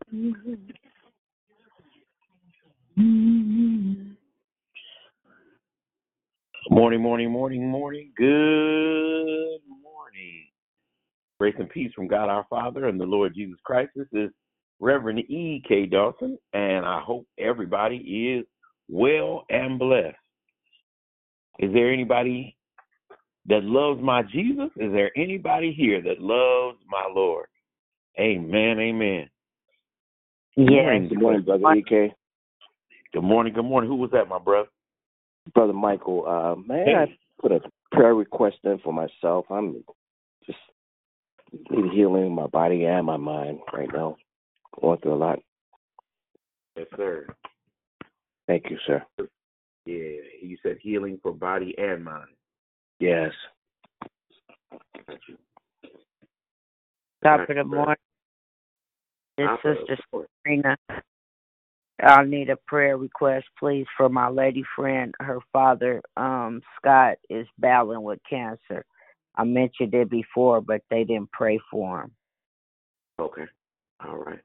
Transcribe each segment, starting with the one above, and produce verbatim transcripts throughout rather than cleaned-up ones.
Morning, morning, morning, morning. Good morning. Grace and peace from God our Father and the Lord Jesus Christ. This is Reverend E K. Dawson, and I hope everybody is well and blessed. Is there anybody that loves my Jesus? Is there anybody here that loves my Lord? Amen, amen. Good Yes. morning, Good morning, Brother E K. Good morning, good morning. Who was that, my brother? Brother Michael, uh, may Hey. I put a prayer request in for myself? I'm just need healing in my body and my mind right now. Going through a lot. Yes, sir. Thank you, sir. Yeah, you said healing for body and mind. Yes. Top of the morning. This Sister Sabrina. I'll need a prayer request, please, for my lady friend. Her father, um, Scott, is battling with cancer. I mentioned it before, but they didn't pray for him. Okay. All right.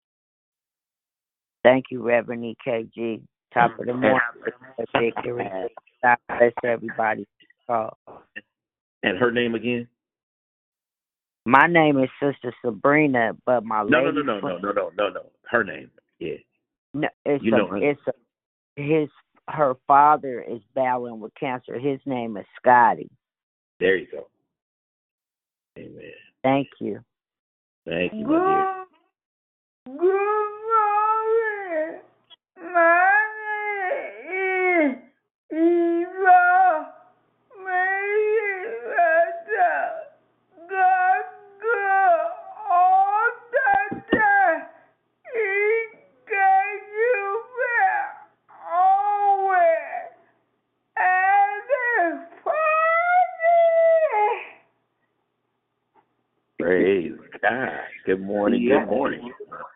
Thank you, Reverend E K G. Top of the morning. Victory. God bless everybody. Oh. And her name again? My name is Sister Sabrina, but my no, lady no, no, no, friend, no, no, no, no, no. Her name. Yeah. No, it's you a, know her. it's a, his her father is battling with cancer. His name is Scotty. There you go. Amen. Thank you. Thank you, my dear. Good morning. My name is Eva Mayweather. God, God, all the time. He gave you back always. And it's funny. Praise God. Good morning. Yeah. Good morning.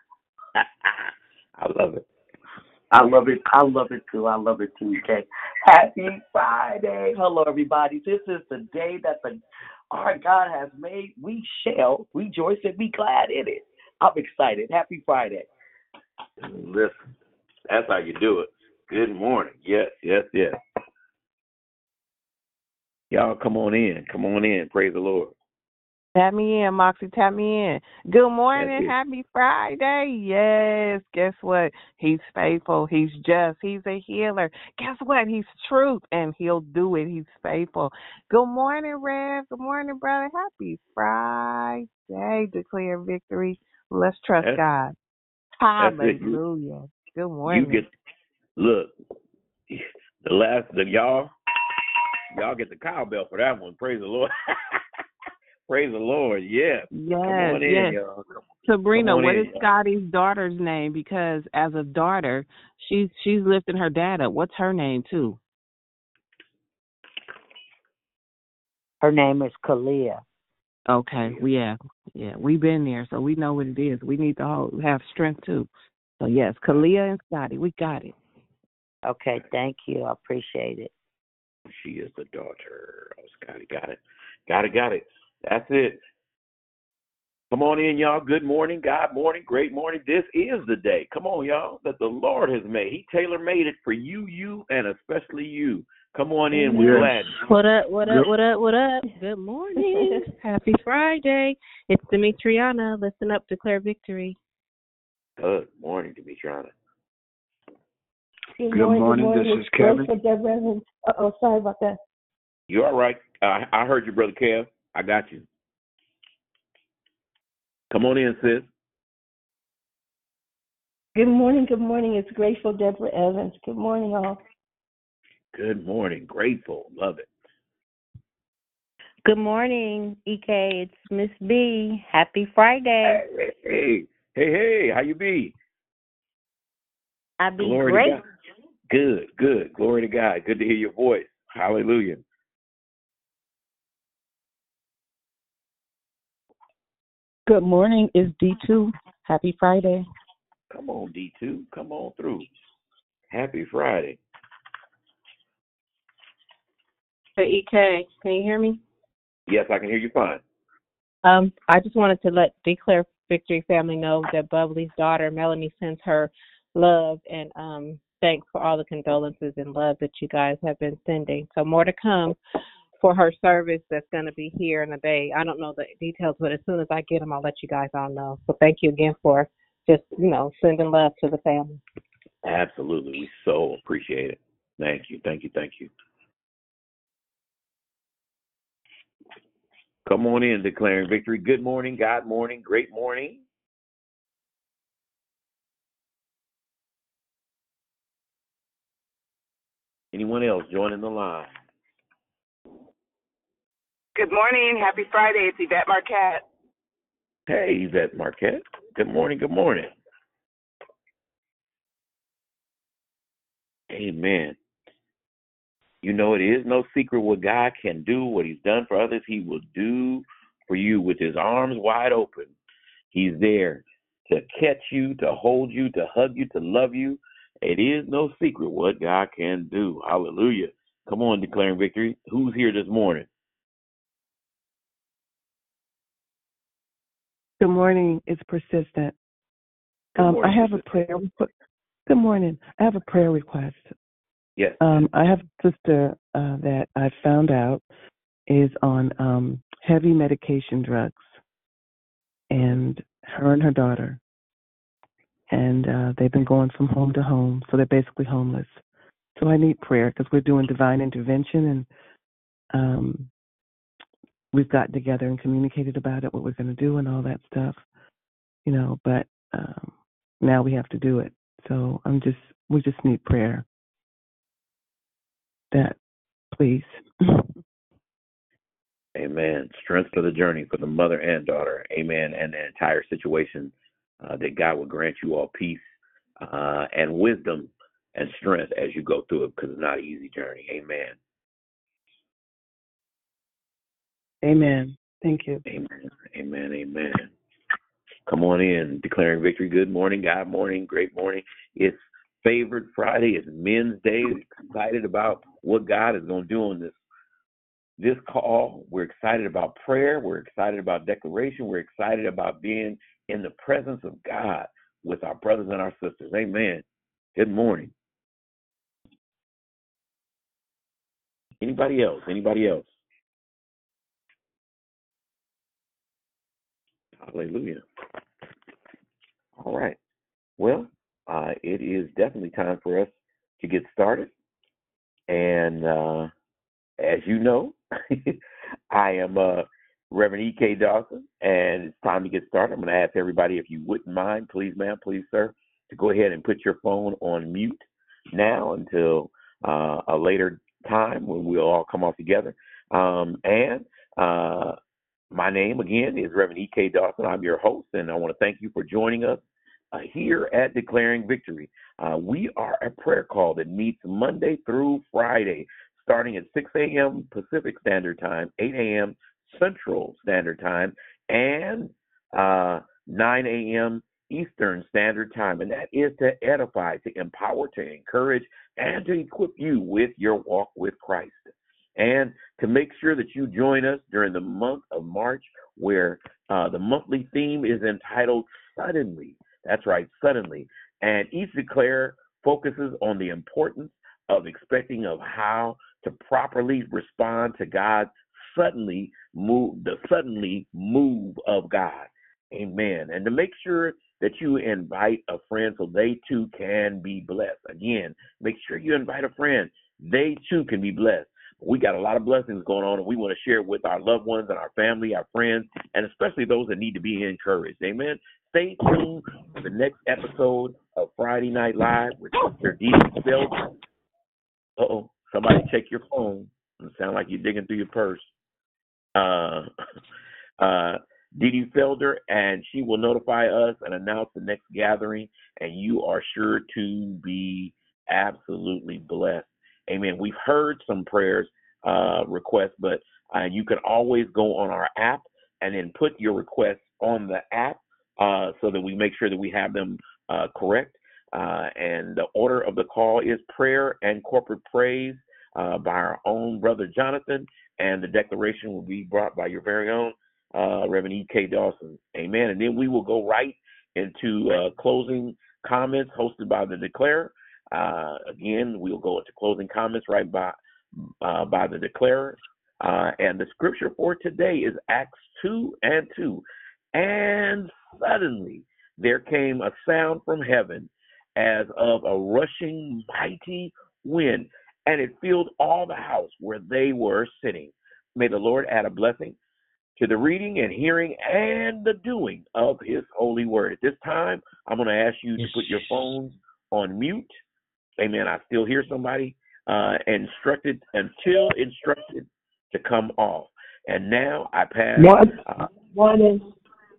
I love it. I love it. I love it too. I love it too, Kay. Happy Friday. Hello, everybody. This is the day that the our God has made. We shall rejoice and be glad in it. I'm excited. Happy Friday. Listen, that's how you do it. Good morning. Yes, yes, yes. Y'all come on in. Come on in. Praise the Lord. Tap me in, Moxie. Tap me in. Good morning. That's it. Happy Friday. Yes. Guess what? He's faithful. He's just. He's a healer. Guess what? He's truth, and he'll do it. He's faithful. Good morning, Rev. Good morning, brother. Happy Friday. Declare victory. Let's trust That's, God. that's it. Hallelujah. Good You morning. get, look, the last, the y'all, y'all get the cowbell for that one. Praise the Lord. Praise the Lord. Yeah. Yes. Come on in, Yes. y'all. Sabrina, Come on what in, is y'all. Scotty's daughter's name? Because as a daughter, she's she's lifting her dad up. What's her name too? Her name is Kalia. Okay, yeah, yeah, we've been there, so we know what it is. We need to all have strength too. So yes, Kalia and Scotty, we got it. Okay, thank you. I appreciate it. She is the daughter. Oh, Scotty, got it. Got it, got it. That's it. Come on in, y'all. Good morning, God morning, great morning. This is the day. Come on, y'all, that the Lord has made. He tailor-made it for you, you, and especially you. Come on in with Yes. gladness. What up, what up, what up, what up? Good morning. Happy Friday. It's Demetriana. Listen up, declare victory. Good morning, Demetriana. Good, Good morning, morning, good morning. this is Kevin. For Deborah. Uh-oh, sorry about that. You all right? Uh, I heard you, Brother Kev. I got you. Come on in, sis. Good morning, good morning. It's Grateful Deborah Evans. Good morning, all. Good morning. Grateful. Love it. Good morning, E K. It's Miss B. Happy Friday. Hey, hey, hey, hey. How you be? I be Glory great. to God. Good, good. Glory to God. Good to hear your voice. Hallelujah. Good morning. It's D two. Happy Friday. Come on, D two. Come on through. Happy Friday. Hey, E K, can you hear me? Yes, I can hear you fine. Um, I just wanted to let declare Victory family know that Bubbly's daughter, Melanie, sends her love and um, thanks for all the condolences and love that you guys have been sending. So more to come for her service that's going to be here in a day. I don't know the details, but as soon as I get them, I'll let you guys all know. So thank you again for just, you know, sending love to the family. Absolutely. We so appreciate it. Thank you. Thank you. Thank you. Come on in, Declaring Victory. Good morning, God morning, great morning. Anyone else joining the line? Good morning. Happy Friday. It's Yvette Marquette. Hey, Yvette Marquette. Good morning. Good morning. Amen. You know, it is no secret what God can do, what he's done for others, he will do for you with his arms wide open. He's there to catch you, to hold you, to hug you, to love you. It is no secret what God can do. Hallelujah. Come on, Declaring Victory. Who's here this morning? Good morning. It's Persistent. Good Um, morning, I have Persistent. a prayer. Good morning. I have a prayer request. Yes. Um, I have a sister uh, that I found out is on um, heavy medication drugs, and her and her daughter, and uh, they've been going from home to home, so they're basically homeless. So I need prayer because we're doing divine intervention, and um, we've gotten together and communicated about it, what we're going to do, and all that stuff, you know. But um, now we have to do it. So I'm just, we just need prayer. That, please. Amen. Strength for the journey for the mother and daughter. Amen. And the entire situation, uh, that God will grant you all peace uh, and wisdom and strength as you go through it, because it's not an easy journey. Amen. Amen. Thank you. Amen. Amen. Amen. Come on in, Declaring Victory. Good morning, God morning, great morning. It's Favorite Friday. It's Men's Day. Excited about what God is going to do on this this call. We're excited about prayer. We're excited about declaration. We're excited about being in the presence of God with our brothers and our sisters. Amen. Good morning. Anybody else? Anybody else? Hallelujah. All right. Well, uh, it is definitely time for us to get started. And uh, as you know, I am uh, Reverend E K. Dawson, and it's time to get started. I'm going to ask everybody, if you wouldn't mind, please, ma'am, please, sir, to go ahead and put your phone on mute now until uh, a later time when we'll all come off together. Um, and uh, my name, again, is Reverend E K. Dawson. I'm your host, and I want to thank you for joining us uh, here at Declaring Victory. Uh, we are a prayer call that meets Monday through Friday, starting at six a.m. Pacific Standard Time, eight a.m. Central Standard Time, and uh, nine a.m. Eastern Standard Time. And that is to edify, to empower, to encourage, and to equip you with your walk with Christ. And to make sure that you join us during the month of March, where uh, the monthly theme is entitled Suddenly. That's right, Suddenly. And each declare focuses on the importance of expecting of how to properly respond to God's suddenly move, the suddenly move of God. Amen. And to make sure that you invite a friend so they too can be blessed. Again, make sure you invite a friend. They too can be blessed. We got a lot of blessings going on, and we want to share it with our loved ones and our family, our friends, and especially those that need to be encouraged. Amen. Stay tuned for the next episode of Friday Night Live with Mister Dee Dee Felder. Uh-oh, somebody check your phone. It sounds like you're digging through your purse. Uh, uh, Dee Dee Felder, and she will notify us and announce the next gathering, and you are sure to be absolutely blessed. Amen. We've heard some prayers uh, requests, but uh, you can always go on our app and then put your requests on the app uh, so that we make sure that we have them uh, correct. Uh, and the order of the call is prayer and corporate praise uh, by our own brother Jonathan, and the declaration will be brought by your very own uh, Reverend E K. Dawson. Amen. And then we will go right into uh, closing comments hosted by the Declarer. Uh, again, we'll go into closing comments right by uh, by the Declarer. Uh, and the scripture for today is Acts two and two. And suddenly there came a sound from heaven as of a rushing mighty wind, and it filled all the house where they were sitting. May the Lord add a blessing to the reading and hearing and the doing of his holy word. At this time, I'm going to ask you to put your phones on mute. Amen. I still hear somebody uh, instructed until instructed to come off. And now I pass. Uh, Morning.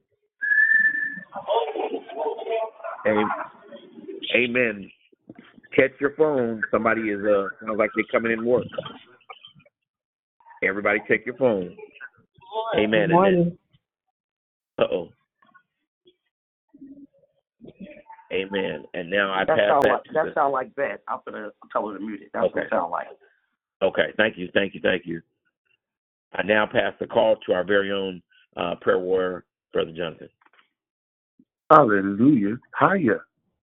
Amen. Catch your phone. Somebody is, uh, sounds like they're coming in work. Everybody check your phone. Amen. Morning. Uh-oh. Amen. And now I that pass sound that. Like, to that the, sound like that. I'm going to tell her to mute it. That's okay. what it sound like. Okay. Thank you. Thank you. Thank you. I now pass the call to our very own uh, prayer warrior, Brother Jonathan. Hallelujah. Hiya.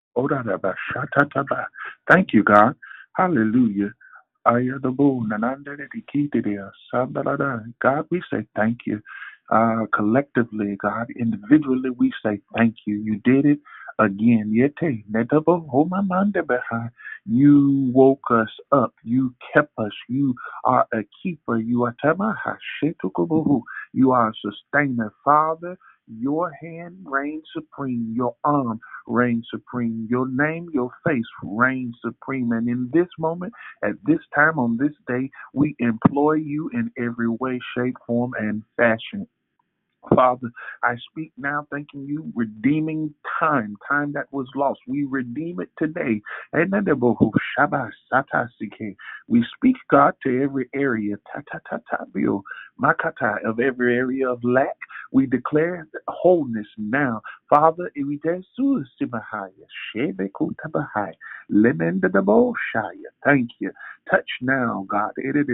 Thank you, God. Hallelujah. God, we say thank you. Uh, collectively, God, individually, we say thank you. You did it again. You woke us up. You kept us. You are a keeper. You are You are a sustainer. Father, your hand reigns supreme. Your arm reigns supreme. Your name, your face reigns supreme. And in this moment, at this time, on this day, we employ you in every way, shape, form, and fashion. Father, I speak now thanking you, redeeming time, time that was lost. We redeem it today. We speak, God, to every area of every area of lack. We declare wholeness now. Father, thank you. Touch now, God.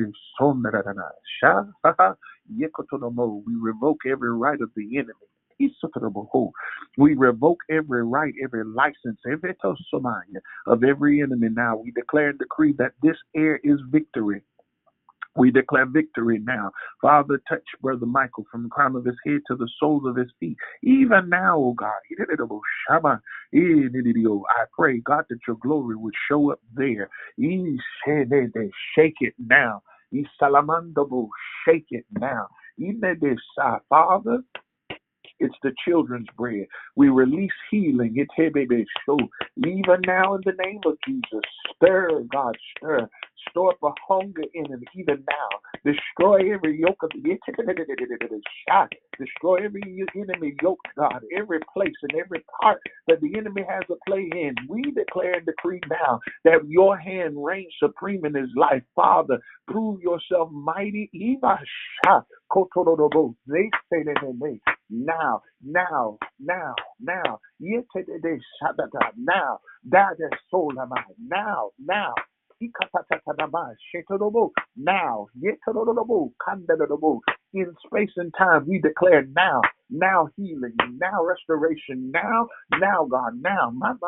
We revoke every right of the enemy. We revoke every right, every license, every of every enemy now. We declare and decree that this air is victory. We declare victory now. Father, touch Brother Michael from the crown of his head to the soles of his feet. Even now, oh God, I pray, God, that your glory would show up there. Shake it now. Shake it now. Father, it's the children's bread. We release healing. It's so even now in the name of Jesus. Stir, God, stir. Store up a hunger in him even now. Destroy every yoke of the shot. Destroy every enemy yoke, God. Every place and every part that the enemy has a play in. We declare and decree now that your hand reigns supreme in his life. Father, prove yourself mighty. Now, now, now, now, now, now, now. Now, in space and time, we declare now, now healing, now restoration, now, now, God, now,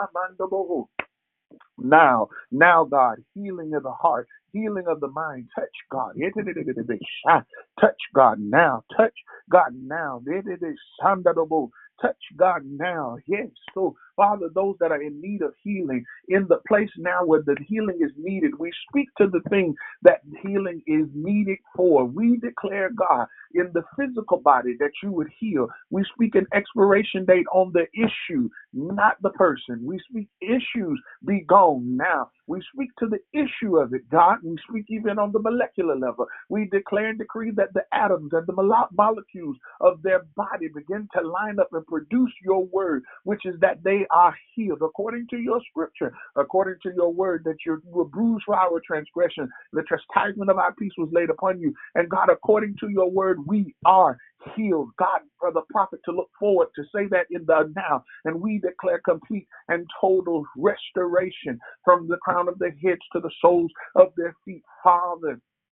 now, now, God, healing of the heart, healing of the mind. Touch, God. Touch, God, now. Touch, God, now. Touch, God, now. Yes. So, Father, those that are in need of healing, in the place now where the healing is needed, we speak to the thing that healing is needed for. We declare, God, in the physical body that you would heal. We speak an expiration date on the issue, not the person. We speak issues be gone now. We speak to the issue of it, God. We speak even on the molecular level. We declare and decree that the atoms and the molecules of their body begin to line up and produce your word, which is that they are healed according to your scripture, according to your word, that you were bruised for our transgression. The chastisement of our peace was laid upon you. And God, according to your word, we are healed. God, for the prophet to look forward to say that in the now. And we declare complete and total restoration from the crown of their heads to the soles of their feet. Father,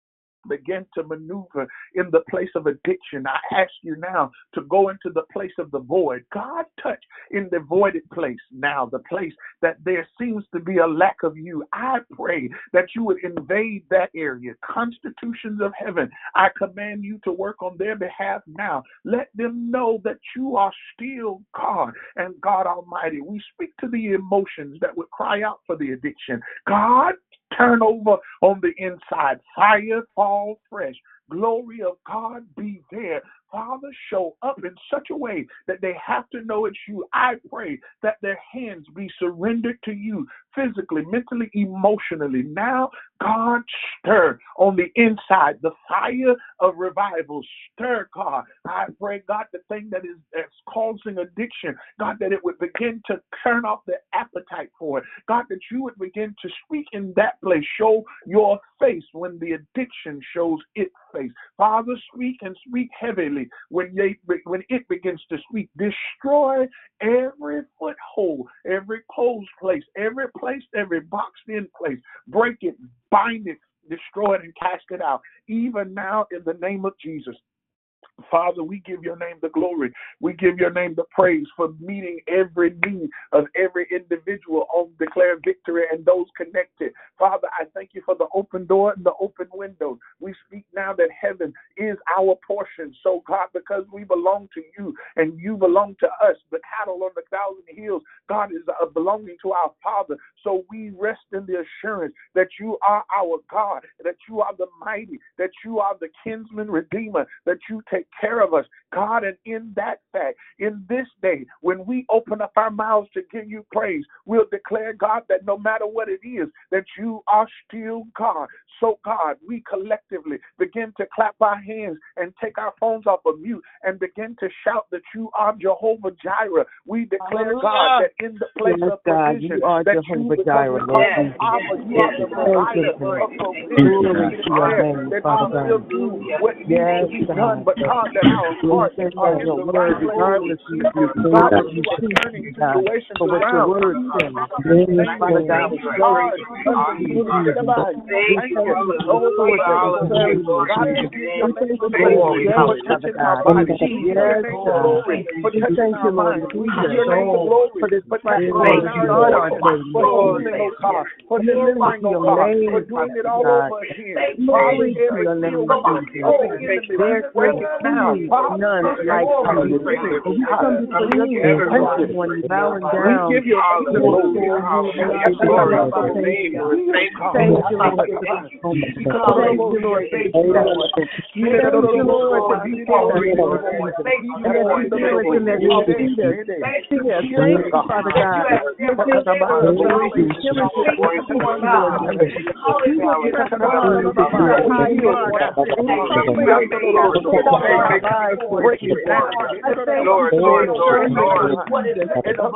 begin to maneuver in the place of addiction. I ask you now to go into the place of the void. God, touch in the voided place now, the place that there seems to be a lack of you. I pray that you would invade that area. Constitutions of heaven, I command you to work on their behalf now. Let them know that you are still God and God Almighty. We speak to the emotions that would cry out for the addiction. God, turn over on the inside. Fire fall fresh. Glory of God be there. Father, show up in such a way that they have to know it's you. I pray that their hands be surrendered to you physically, mentally, emotionally. Now, God, stir on the inside the fire of revival. Stir, God. I pray, God, the thing that is that's causing addiction, God, that it would begin to turn off the appetite for it. God, that you would begin to speak in that place. Show your face when the addiction shows its face. Father, speak and speak heavily when they, when it begins to speak. Destroy every foothold, every closed place, every place, every boxed in place. Break it, bind it, destroy it, and cast it out. Even now, in the name of Jesus. Father, we give your name the glory. We give your name the praise for meeting every need of every individual on Declare Victory and those connected. Father, I thank you for the open door and the open window. We speak now that heaven is our portion. So, God, because we belong to you and you belong to us, the cattle on the thousand hills, God, is uh, belonging to our Father. So we rest in the assurance that you are our God, that you are the mighty, that you are the kinsman redeemer, that you take care of us, God. And in that fact, in this day, when we open up our mouths to give you praise, we'll declare, God, that no matter what it is, that you are still God. So, God, we collectively begin to clap our hands and take our phones off of mute and begin to shout that you are Jehovah Jireh. We declare, God, that in the place yes, of provision, God, you are that Jehovah you, Jireh, because Lord you are the provider of provision. We declare that you will do what needs yes, to be God. done, but God, that our hearts Yes, are in your the word, right place. regardless of you, God, that that you you are choose, turning God, situations for what your around. word says. Thank Father you, God, we God. praise Thank you, Jesus. Thank you. Oh, Lord, that God, we carry, Lord God, Jesus. we give your We name thank the you for glory this for day, Father touching our God. bodies. We give your Yes, name the God. glory for We touching thank our you, Lord minds. We give Jesus, your name the glory for this for touching platform our to start our emotions, day, for Lord healing, Jesus. oh God, for Glory delivering, to oh your God, name, for doing it Father all God. over again. Glory Father, to every your name, yoke of Jesus. the enemy, we There break is it now. truly Father, none this is like glory. you. And we come before your throne Thank this you. morning, bowing We down give your name the before glory. you and Yes, adore God. you. Thank you. Yes, God. Thank you, Lord, for this moment. Thank you, Lord, for this hour. Thank you, Lord, that you see us, Lord Jesus, and that you hear us and that you feed us. See us. Thank you, Father God. You're good to us. You're killing to us, Lord Jesus. We will respond with our high mark and we comprehend the gospel of our lives, Lord Jesus. I thank you for the discernment, Lord Jesus.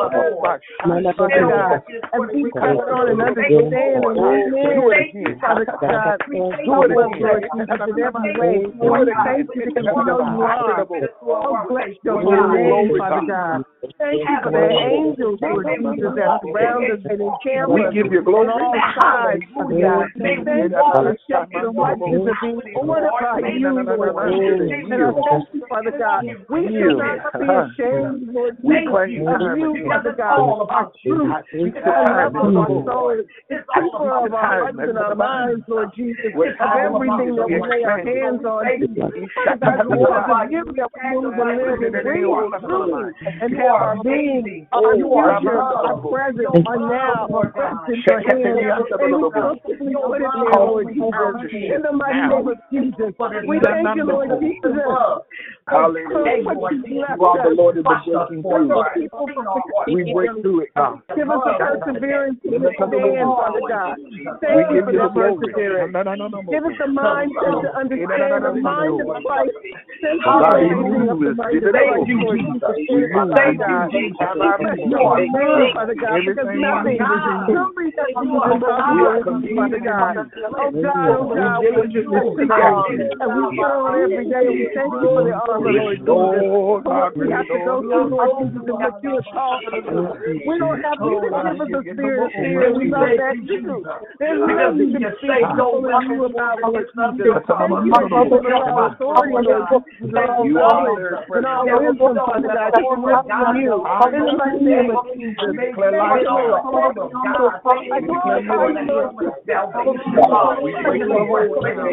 Father God, as we come on and understand and lean in, Father God, help us, Lord Jesus, in every way. And we thank you because we know you are. Oh, bless your holy name, Father God. Thank you for the angels, Lord Jesus, that surround us and encamp us on all sides, Father God. Thank you for the steps of the righteous are being ordered by you, Lord Jesus. And I thank you, Father God. We should not be ashamed, Lord Jesus, of you, Father God, our truth, our love of our soul, the keeper of our hearts and our minds, Lord Jesus, of everything that we lay our hands on. Father God, you are the gift that we move and live and breathe truly and have our being, our future, our present, our now, our rest in your hands. And we comfortably put it there, Lord Jesus, in the mighty name of Jesus. We thank you, Lord Jesus. Hallelujah. You are the Lord of the breaking through. We break through it, God. Give us the perseverance to stand, Father God. Thank you for that perseverance. Give us the mindset to understand the mind of Christ. Thank you for raising up the mind of Christ, Lord Jesus. Father God, keep us your name, Father God, because nothing, truly nothing is impossible, Father God. Oh God, oh God, we just today, and we turn on every day, and we thank you for the your armor, Lord Jesus. We have to go through, Lord Jesus, and what you have called us to. We don't have to give us a spirit of fear. We love that too. There's nothing to be fearful in you about, Lord Jesus. Thank you for giving us our authority, Lord Jesus, and our power and our wisdom, Father God, to come from you. In the mighty name of Jesus. Thank you, Lord. I glorify you, Lord. We break the whole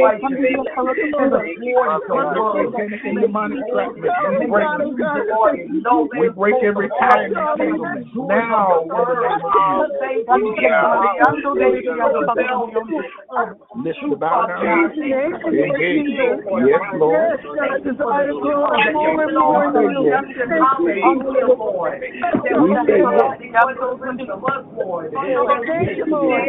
we break every tie in the kingdom now. Lift the bow down. Yes, Lord. We say Thank you, Lord.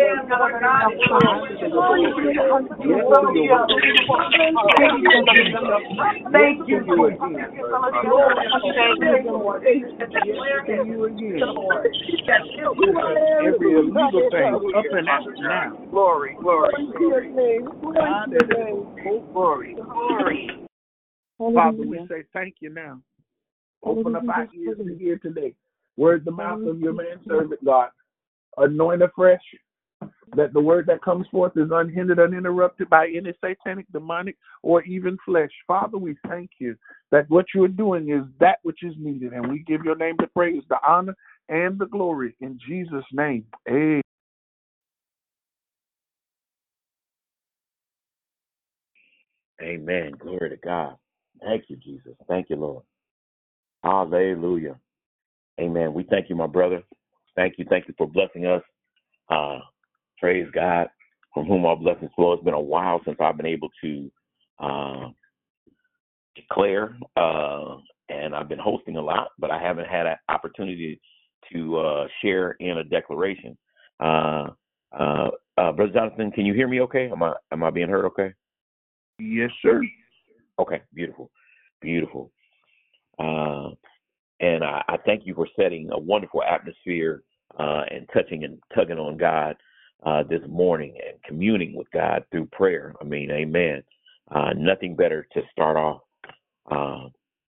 Thank you, Lord. Every illegal thing up and out now. Glory, glory, glory, glory. Father, we say thank you now. Open up our ears to hear today. Word the mouth of your manservant, God. Anoint afresh, that the word that comes forth is unhindered, uninterrupted by any satanic, demonic, or even flesh. Father, we thank you that what you are doing is that which is needed, and we give your name the praise, the honor, and the glory. In Jesus' name, amen. Amen. Glory to God. Thank you, Jesus. Thank you, Lord. Hallelujah. Amen. We thank you, my brother. Thank you. Thank you for blessing us. Uh, praise God, from whom all blessings flow. It's been a while since I've been able to uh, declare, uh, and I've been hosting a lot, but I haven't had an opportunity to uh, share in a declaration. Uh, uh, uh, Brother Jonathan, can you hear me okay? Am I, am I being heard okay? Yes, sir. Okay, beautiful, beautiful. Uh, and I, I thank you for setting a wonderful atmosphere uh, and touching and tugging on God uh, this morning and communing with God through prayer. I mean, amen. Uh, nothing better to start off, uh,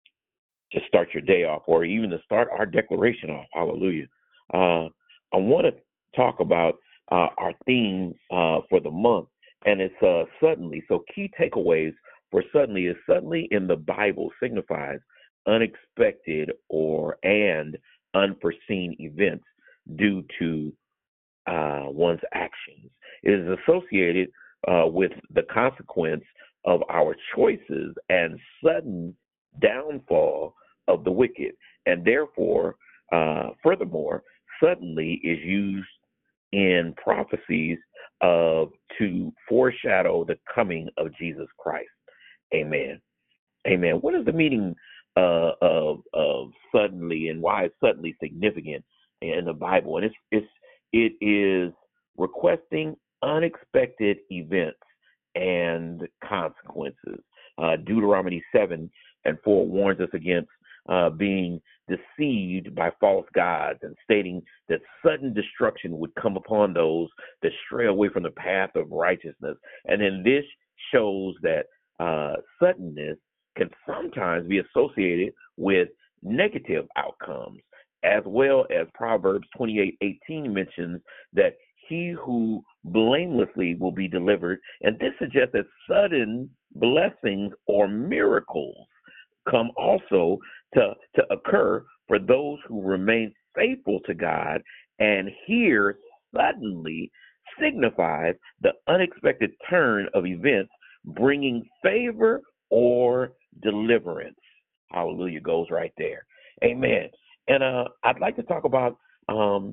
to start your day off, or even to start our declaration off. Hallelujah. Uh, I want to talk about uh, our theme uh, for the month, and it's uh, suddenly. So key takeaways for suddenly is suddenly in the Bible signifies unexpected or and unforeseen events due to uh, one's actions. It is associated uh, with the consequence of our choices and sudden downfall of the wicked. And therefore, uh, furthermore, suddenly is used in prophecies of to foreshadow the coming of Jesus Christ. Amen. Amen. What is the meaning uh, of of suddenly, and why is suddenly significant in the Bible? And it's it's it is requesting unexpected events and consequences. Uh, Deuteronomy seven and four warns us against uh, being deceived by false gods, and stating that sudden destruction would come upon those that stray away from the path of righteousness. And then this shows that uh, suddenness can sometimes be associated with negative outcomes, as well as Proverbs twenty-eight eighteen mentions that he who blamelessly will be delivered. And this suggests that sudden blessings or miracles come also to, to occur for those who remain faithful to God. And here suddenly signifies the unexpected turn of events, bringing favor or deliverance. Hallelujah goes right there. Amen. And uh, I'd like to talk about um,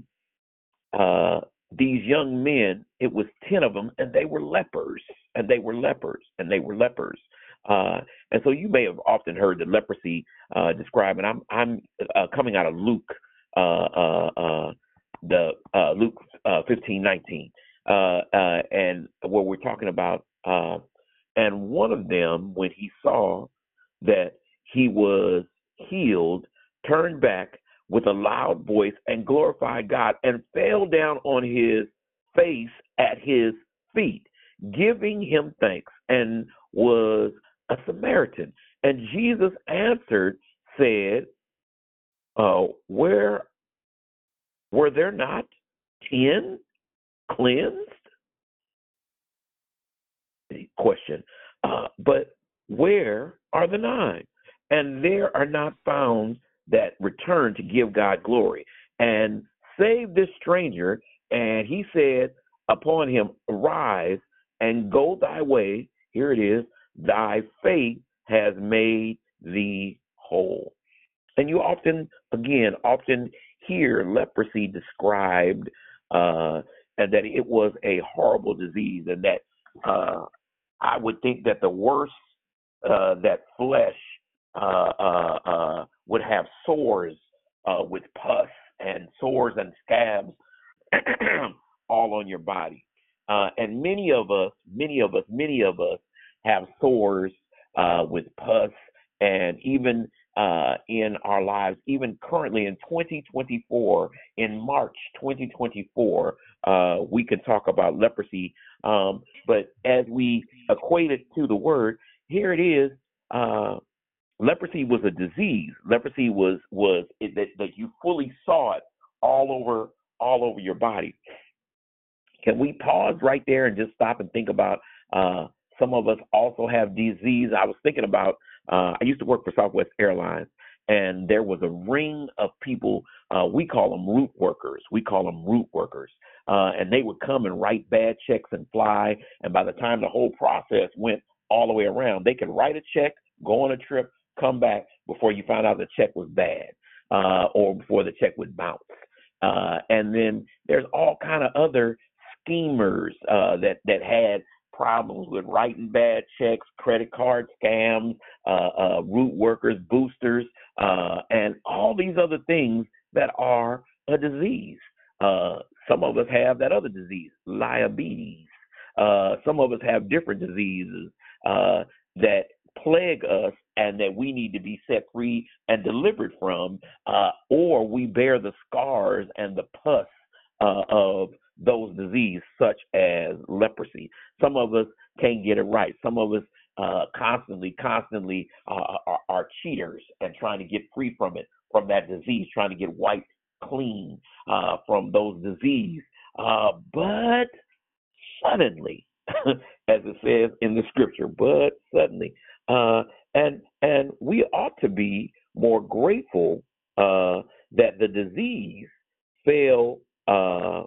uh, these young men. It was ten of them, and they were lepers, and they were lepers, and they were lepers. Uh, and so you may have often heard the leprosy uh, described, and I'm I'm uh, coming out of Luke, uh, uh, uh, the uh, Luke uh, fifteen nineteen, uh, uh, and where we're talking about. Uh, And one of them, when he saw that he was healed, turned back with a loud voice and glorified God, and fell down on his face at his feet, giving him thanks, and was a Samaritan. And Jesus answered, said, uh, where were there not ten cleansed? Question. Uh, but where are the nine? And there are not found that return to give God glory. And save this stranger. And he said upon him, arise and go thy way. Here it is. Thy faith has made thee whole. And you often, again, often hear leprosy described uh, and that it was a horrible disease, and that uh, I would think that the worst, uh, that flesh uh, uh, uh, would have sores uh, with pus and sores and scabs all on your body. Uh, and many of us, many of us, many of us have sores uh, with pus, and even uh, in our lives, even currently in twenty twenty-four, in March twenty twenty-four, uh, we can talk about leprosy. Um, but as we equate it to the word, here it is. Uh, leprosy was a disease. Leprosy was was it, that, that you fully saw it all over all over your body. Can we pause right there and just stop and think about uh, some of us also have disease? I was thinking about, uh, I used to work for Southwest Airlines, and there was a ring of people, uh, we call them route workers. We call them route workers. Uh, and they would come and write bad checks and fly, and by the time the whole process went all the way around, they could write a check, go on a trip, come back before you found out the check was bad uh, or before the check would bounce. Uh, and then there's all kind of other schemers uh, that that had problems with writing bad checks, credit card scams, uh, uh, route workers, boosters, uh, and all these other things that are a disease. Uh, some of us have that other disease, diabetes. Uh, some of us have different diseases uh, that plague us and that we need to be set free and delivered from, uh, or we bear the scars and the pus uh, of those diseases, such as leprosy. Some of us can't get it right. Some of us uh, constantly, constantly uh, are, are cheaters and trying to get free from it, from that disease, trying to get wiped clean uh, from those diseases. Uh, but suddenly, as it says in the scripture, but suddenly, uh, and and we ought to be more grateful uh, that the disease fell uh,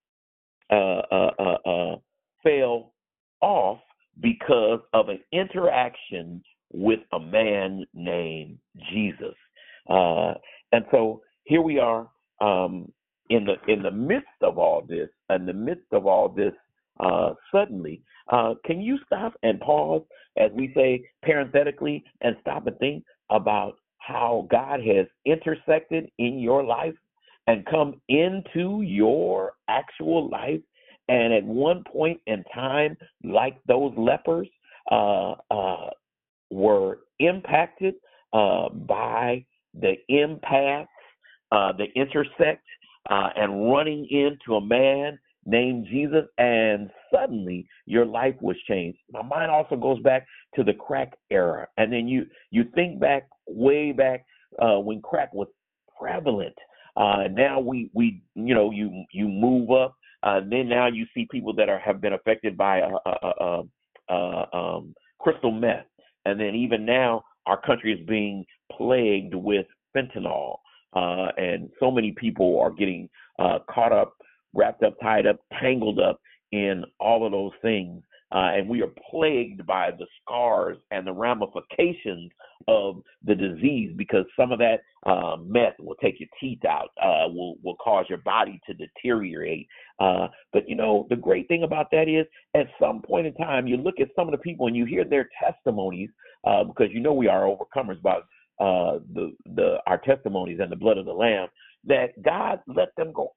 uh, uh, uh, uh, fell off because of an interaction with a man named Jesus. Uh, and so here we are um, in the in the midst of all this, in the midst of all this, uh, suddenly, uh, can you stop and pause, as we say parenthetically, and stop and think about how God has intersected in your life and come into your actual life, and at one point in time, like those lepers, uh, uh, were impacted uh, by the impasse, uh, the intersect, uh, and running into a man named Jesus, and suddenly your life was changed. My mind also goes back to the crack era, and then you you think back way back uh, when crack was prevalent. Uh, now we, we, you know, you you move up. Uh, then now you see people that are have been affected by uh, uh, uh, uh, um, crystal meth, and then even now our country is being plagued with fentanyl, uh, and so many people are getting uh, caught up, wrapped up, tied up, tangled up in all of those things. Uh, and we are plagued by the scars and the ramifications of the disease, because some of that uh, meth will take your teeth out, uh, will will cause your body to deteriorate. Uh, but, you know, the great thing about that is at some point in time, you look at some of the people and you hear their testimonies, uh, because, you know, we are overcomers by uh, the, the our testimonies and the blood of the Lamb, that God let them go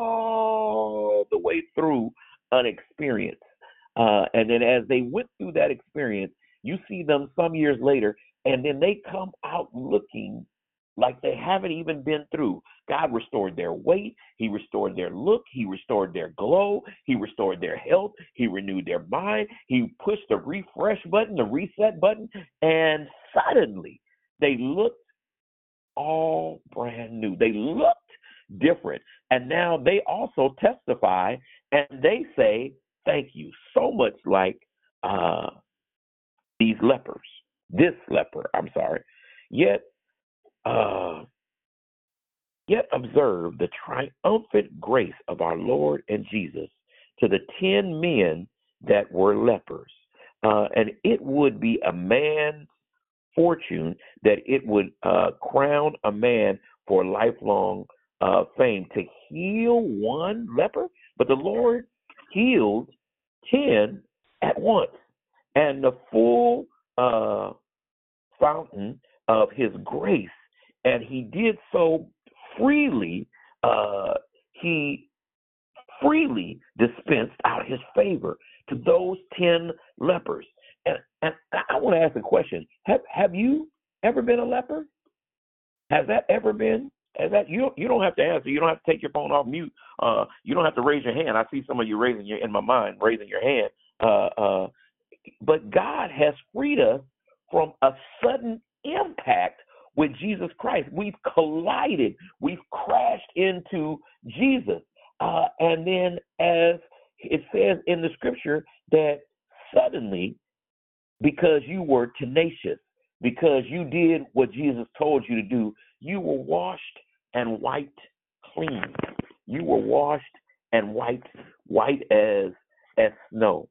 all the way through an experience. Uh, and then as they went through that experience, you see them some years later, and then they come out looking like they haven't even been through. God restored their weight. He restored their look. He restored their glow. He restored their health. He renewed their mind. He pushed the refresh button, the reset button, and suddenly they looked all brand new. They looked different. And now they also testify and they say, thank you, so much like uh, these lepers, this leper, I'm sorry. Yet, uh, yet observe the triumphant grace of our Lord and Jesus to the ten men that were lepers. Uh, and it would be a man's fortune that it would uh, crown a man for lifelong uh, fame to heal one leper, but the Lord healed ten at once, and the full uh, fountain of His grace, and He did so freely. Uh, he freely dispensed out His favor to those ten lepers. And, and I want to ask a question. Have have you ever been a leper? Has that ever been? Has that you you don't have to answer. You don't have to take your phone off mute. Uh, you don't have to raise your hand. I see some of you raising your in my mind raising your hand. Uh, uh, but God has freed us from a sudden impact with Jesus Christ. We've collided. We've crashed into Jesus. Uh, and then as it says in the scripture that suddenly, because you were tenacious, because you did what Jesus told you to do, you were washed and wiped clean. You were washed and wiped white as as snow.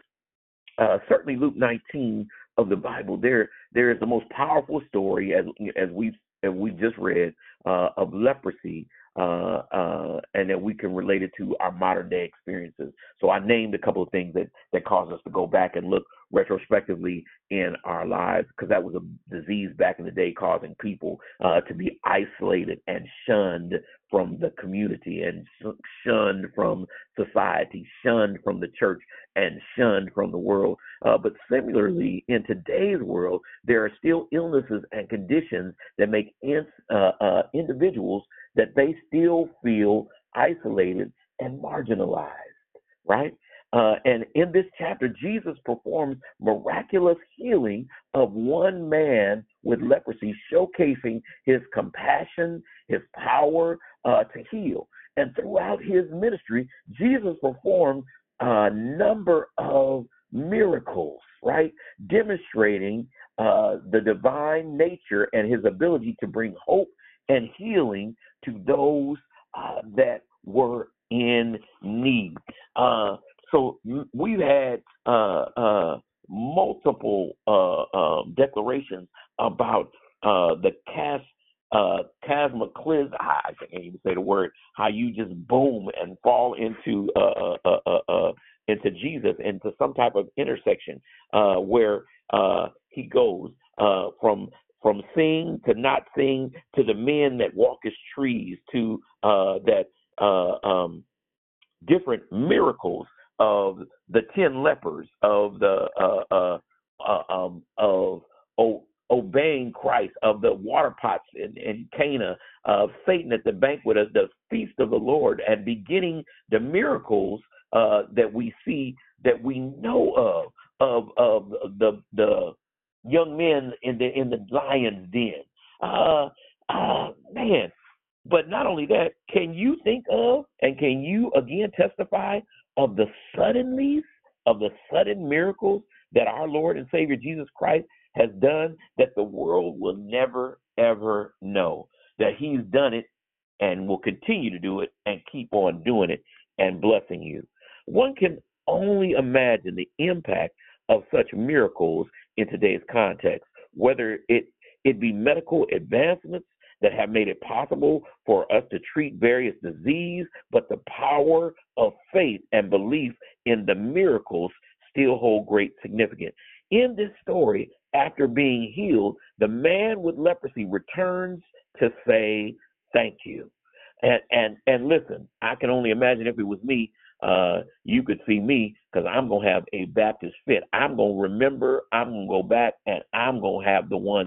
Uh, certainly, Luke nineteen of the Bible, there there is the most powerful story as as we as we just read uh, of leprosy. Uh, uh, and that we can relate it to our modern day experiences. So I named a couple of things that, that caused us to go back and look retrospectively in our lives, because that was a disease back in the day causing people uh, to be isolated and shunned from the community and shunned from society, shunned from the church, and shunned from the world. Uh, but similarly, in today's world, there are still illnesses and conditions that make in, uh, uh, individuals that they still feel isolated and marginalized, right? Uh, and in this chapter, Jesus performs miraculous healing of one man with leprosy, showcasing His compassion, His power uh, to heal. And throughout His ministry, Jesus performed a number of miracles, right? Demonstrating uh, the divine nature and His ability to bring hope and healing to those uh, that were in need. Uh, so we've had uh, uh, multiple uh, uh, declarations about uh, the cas uh, chasmocliz. I can't even say the word. How you just boom and fall into uh, uh, uh, uh, into Jesus, into some type of intersection uh, where uh, He goes uh, from. From seeing to not seeing, to the men that walk as trees, to uh, that uh, um, different miracles of the ten lepers, of the uh, uh, uh, um, of o- obeying Christ, of the water pots in, in Cana, of Satan at the banquet, of the feast of the Lord, and beginning the miracles uh, that we see, that we know of, of of the the young men in the in the lion's den. Uh, uh, man, but not only that, can you think of and can you again testify of the suddenlies, of the sudden miracles that our Lord and Savior Jesus Christ has done that the world will never, ever know? That He's done it and will continue to do it and keep on doing it and blessing you. One can only imagine the impact of such miracles in today's context, whether it, it be medical advancements that have made it possible for us to treat various disease, but the power of faith and belief in the miracles still hold great significance. In this story, after being healed, the man with leprosy returns to say thank you. And and and listen, I can only imagine if it was me, uh, you could see me, because I'm going to have a Baptist fit. I'm going to remember, I'm going to go back, and I'm going to have the one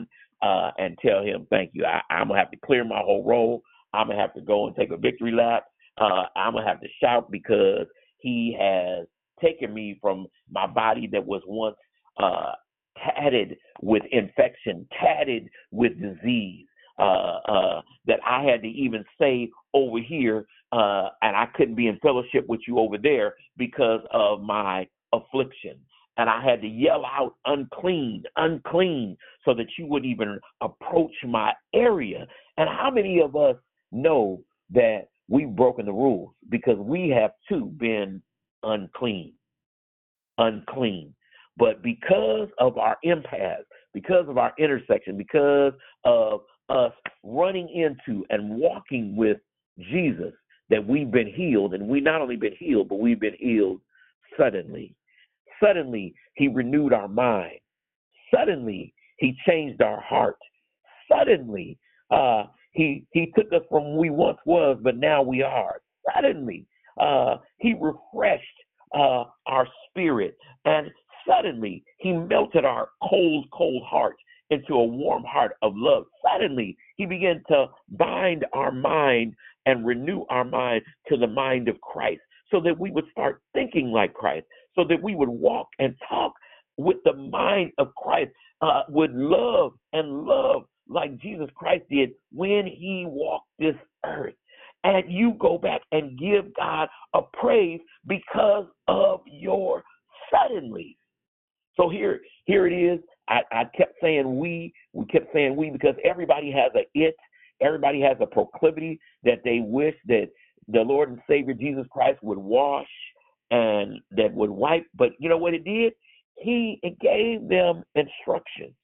uh, and tell him thank you. I, I'm going to have to clear my whole roll. I'm going to have to go and take a victory lap. Uh, I'm going to have to shout because he has taken me from my body that was once uh, tatted with infection, tatted with disease, uh, uh, that I had to even say over here, uh, and I couldn't be in fellowship with you over there because of my affliction. And I had to yell out unclean, unclean, so that you wouldn't even approach my area. And how many of us know that we've broken the rules because we have too been unclean, unclean. But because of our impasse, because of our intersection, because of us running into and walking with Jesus, that we've been healed. And we not only been healed, but we've been healed suddenly. Suddenly, he renewed our mind. Suddenly, he changed our heart. Suddenly, uh, he he took us from we once was, but now we are. Suddenly, uh, he refreshed uh, our spirit. And suddenly, he melted our cold, cold heart into a warm heart of love. Suddenly, he began to bind our mind and renew our mind to the mind of Christ so that we would start thinking like Christ, so that we would walk and talk with the mind of Christ, uh, would love and love like Jesus Christ did when he walked this earth. And you go back and give God a praise because of your suddenly. So here, here it is. I, I kept saying we, we kept saying we because everybody has a it. Everybody has a proclivity that they wish that the Lord and Savior Jesus Christ would wash and that would wipe. But you know what it did? He it gave them instructions.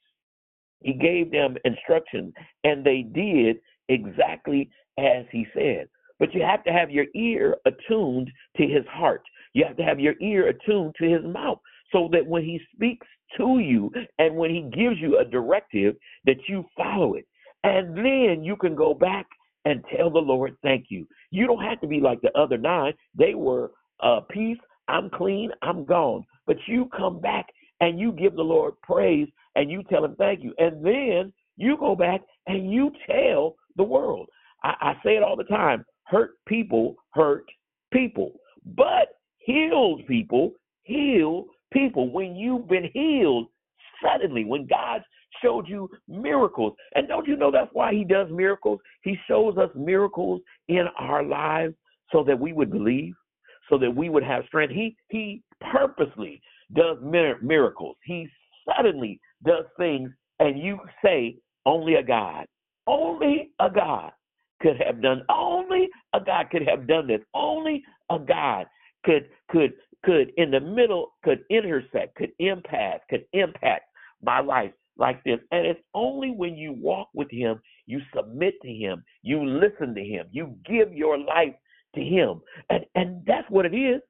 He gave them instructions, and they did exactly as he said. But you have to have your ear attuned to his heart. You have to have your ear attuned to his mouth so that when he speaks to you and when he gives you a directive, that you follow it. And then you can go back and tell the Lord, thank you. You don't have to be like the other nine. They were uh, peace, I'm clean, I'm gone. But you come back and you give the Lord praise and you tell him thank you. And then you go back and you tell the world. I, I say it all the time. Hurt people hurt people. But healed people heal people. When you've been healed, suddenly, when God showed you miracles, and don't you know that's why he does miracles? He shows us miracles in our lives so that we would believe, so that we would have strength. He he purposely does mir- miracles. He suddenly does things, and you say, only a God, only a God could have done, only a God could have done this. Only a God could could could in the middle, could intersect, could impact, could impact my life like this. And it's only when you walk with him, you submit to him, you listen to him, you give your life to him. And and that's what it is.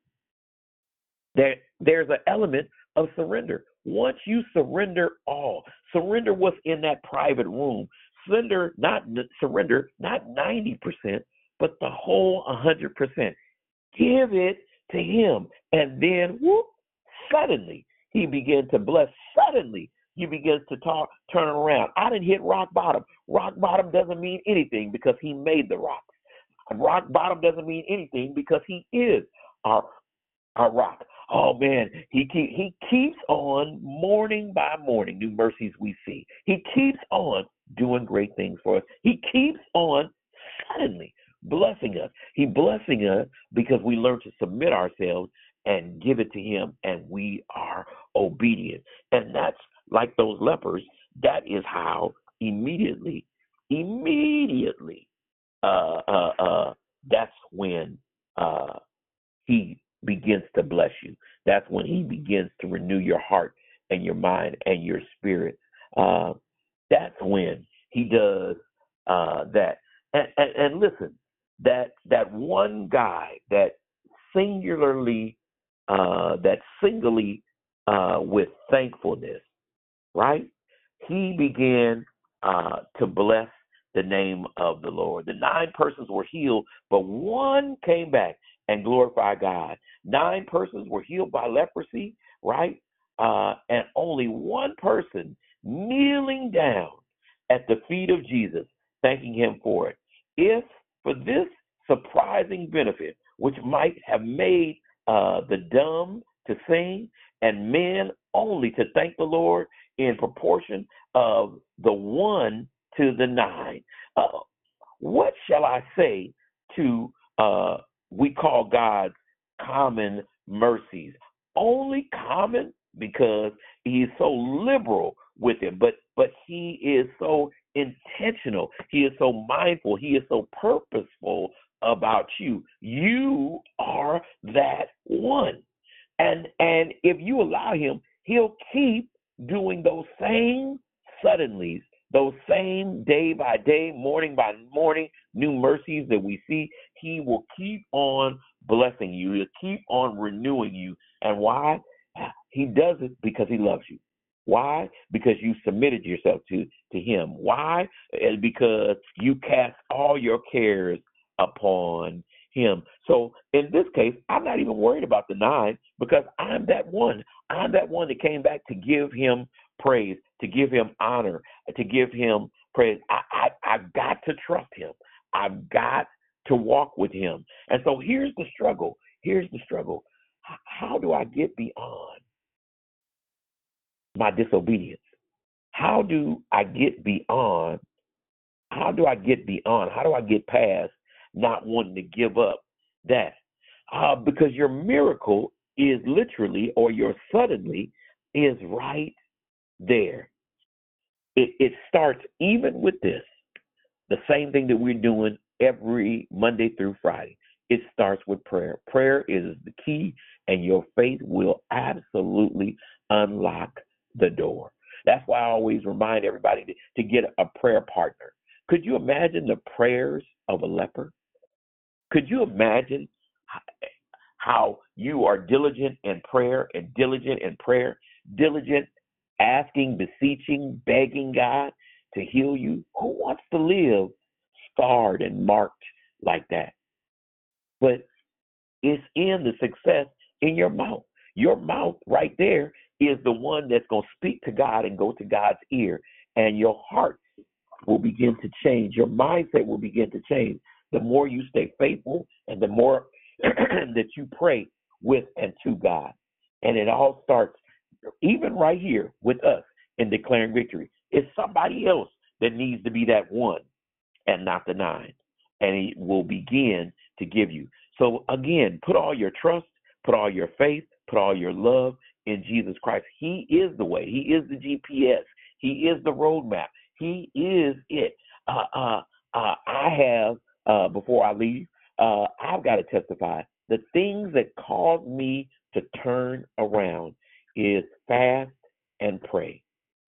There, there's an element of surrender. Once you surrender all, surrender what's in that private room. Surrender, not surrender, not ninety percent, but the whole one hundred percent. Give it to him. And then, whoop, suddenly, he began to bless. Suddenly, he begins to talk, turn around. I didn't hit rock bottom. Rock bottom doesn't mean anything because he made the rocks. Rock bottom doesn't mean anything because he is our, our rock. Oh, man, he keep, he keeps on morning by morning, new mercies we see. He keeps on doing great things for us. He keeps on suddenly blessing us. He's blessing us because we learn to submit ourselves and give it to him, and we are obedient. And that's like those lepers. That is how immediately, immediately, uh, uh, uh, that's when uh, he begins to bless you. That's when he begins to renew your heart and your mind and your spirit. Uh, that's when he does uh, that. And, and, and listen, that that one guy that singularly, uh, that singly uh, with thankfulness, right? He began uh, to bless the name of the Lord. The nine persons were healed, but one came back and glorified God. Nine persons were healed by leprosy, right? Uh, and only one person kneeling down at the feet of Jesus, thanking him for it. If for this surprising benefit, which might have made uh, the dumb to sing and men only to thank the Lord in proportion of the one to the nine. Uh, what shall I say to uh, we call God's common mercies? Only common because he is so liberal with it, but but he is so intentional. He is so mindful. He is so purposeful about you. You are that one. And and if you allow him, he'll keep doing those same suddenlies, those same day by day, morning by morning, new mercies that we see. He will keep on blessing you. He'll keep on renewing you. And why? He does it because he loves you. Why? Because you submitted yourself to, to him. Why? Because you cast all your cares upon him. So in this case, I'm not even worried about the nine because I'm that one. I'm that one that came back to give him praise, to give him honor, to give him praise. I, I, I've got to trust him. I've got to walk with him. And so here's the struggle. Here's the struggle. How do I get beyond my disobedience? How do I get beyond? How do I get beyond? How do I get past not wanting to give up that? Uh, because your miracle is literally, or your suddenly is right there. It, it starts even with this, the same thing that we're doing every Monday through Friday. It starts with prayer. Prayer is the key, and your faith will absolutely unlock the door. That's why I always remind everybody to, to get a prayer partner. Could you imagine the prayers of a leper? Could you imagine how you are diligent in prayer and diligent in prayer, diligent, asking, beseeching, begging God to heal you? Who wants to live scarred and marked like that? But it's in the success in your mouth. Your mouth right there is the one that's going to speak to God and go to God's ear, and your heart will begin to change. Your mindset will begin to change. The more you stay faithful and the more that you pray with and to God. And it all starts even right here with us in declaring victory. It's somebody else that needs to be that one and not the nine. And he will begin to give you. So again, put all your trust, put all your faith, put all your love in Jesus Christ. He is the way. He is the G P S. He is the roadmap. He is it. Uh, uh, uh, I have, uh, before I leave, uh, I've got to testify. The things that cause me to turn around is fast and pray.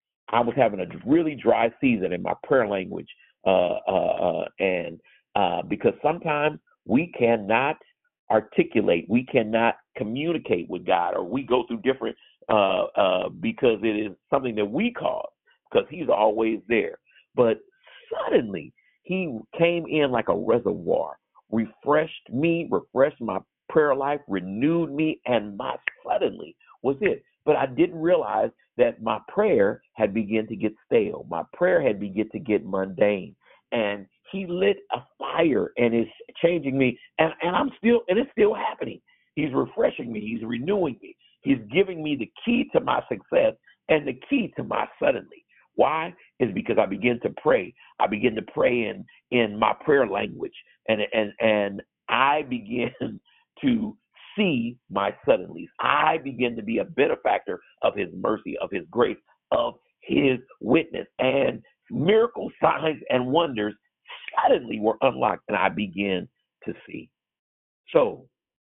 I was having a really dry season in my prayer language, uh, uh, uh, and uh, because sometimes we cannot articulate, we cannot communicate with God, or we go through different uh, uh, because it is something that we cause, because he's always there. But suddenly he came in like a reservoir, refreshed me, refreshed my prayer life, renewed me, and my suddenly was it. But I didn't realize that my prayer had begun to get stale. My prayer had begun to get mundane. And he lit a fire and is changing me. And, and I'm still, and it's still happening. He's refreshing me. He's renewing me. He's giving me the key to my success and the key to my suddenly. Why? Is because I begin to pray. I begin to pray in, in my prayer language. And, and, and I begin to see my suddenlies. I begin to be a benefactor of his mercy, of his grace, of his witness. And miracles, signs, and wonders suddenly were unlocked, and I begin to see. So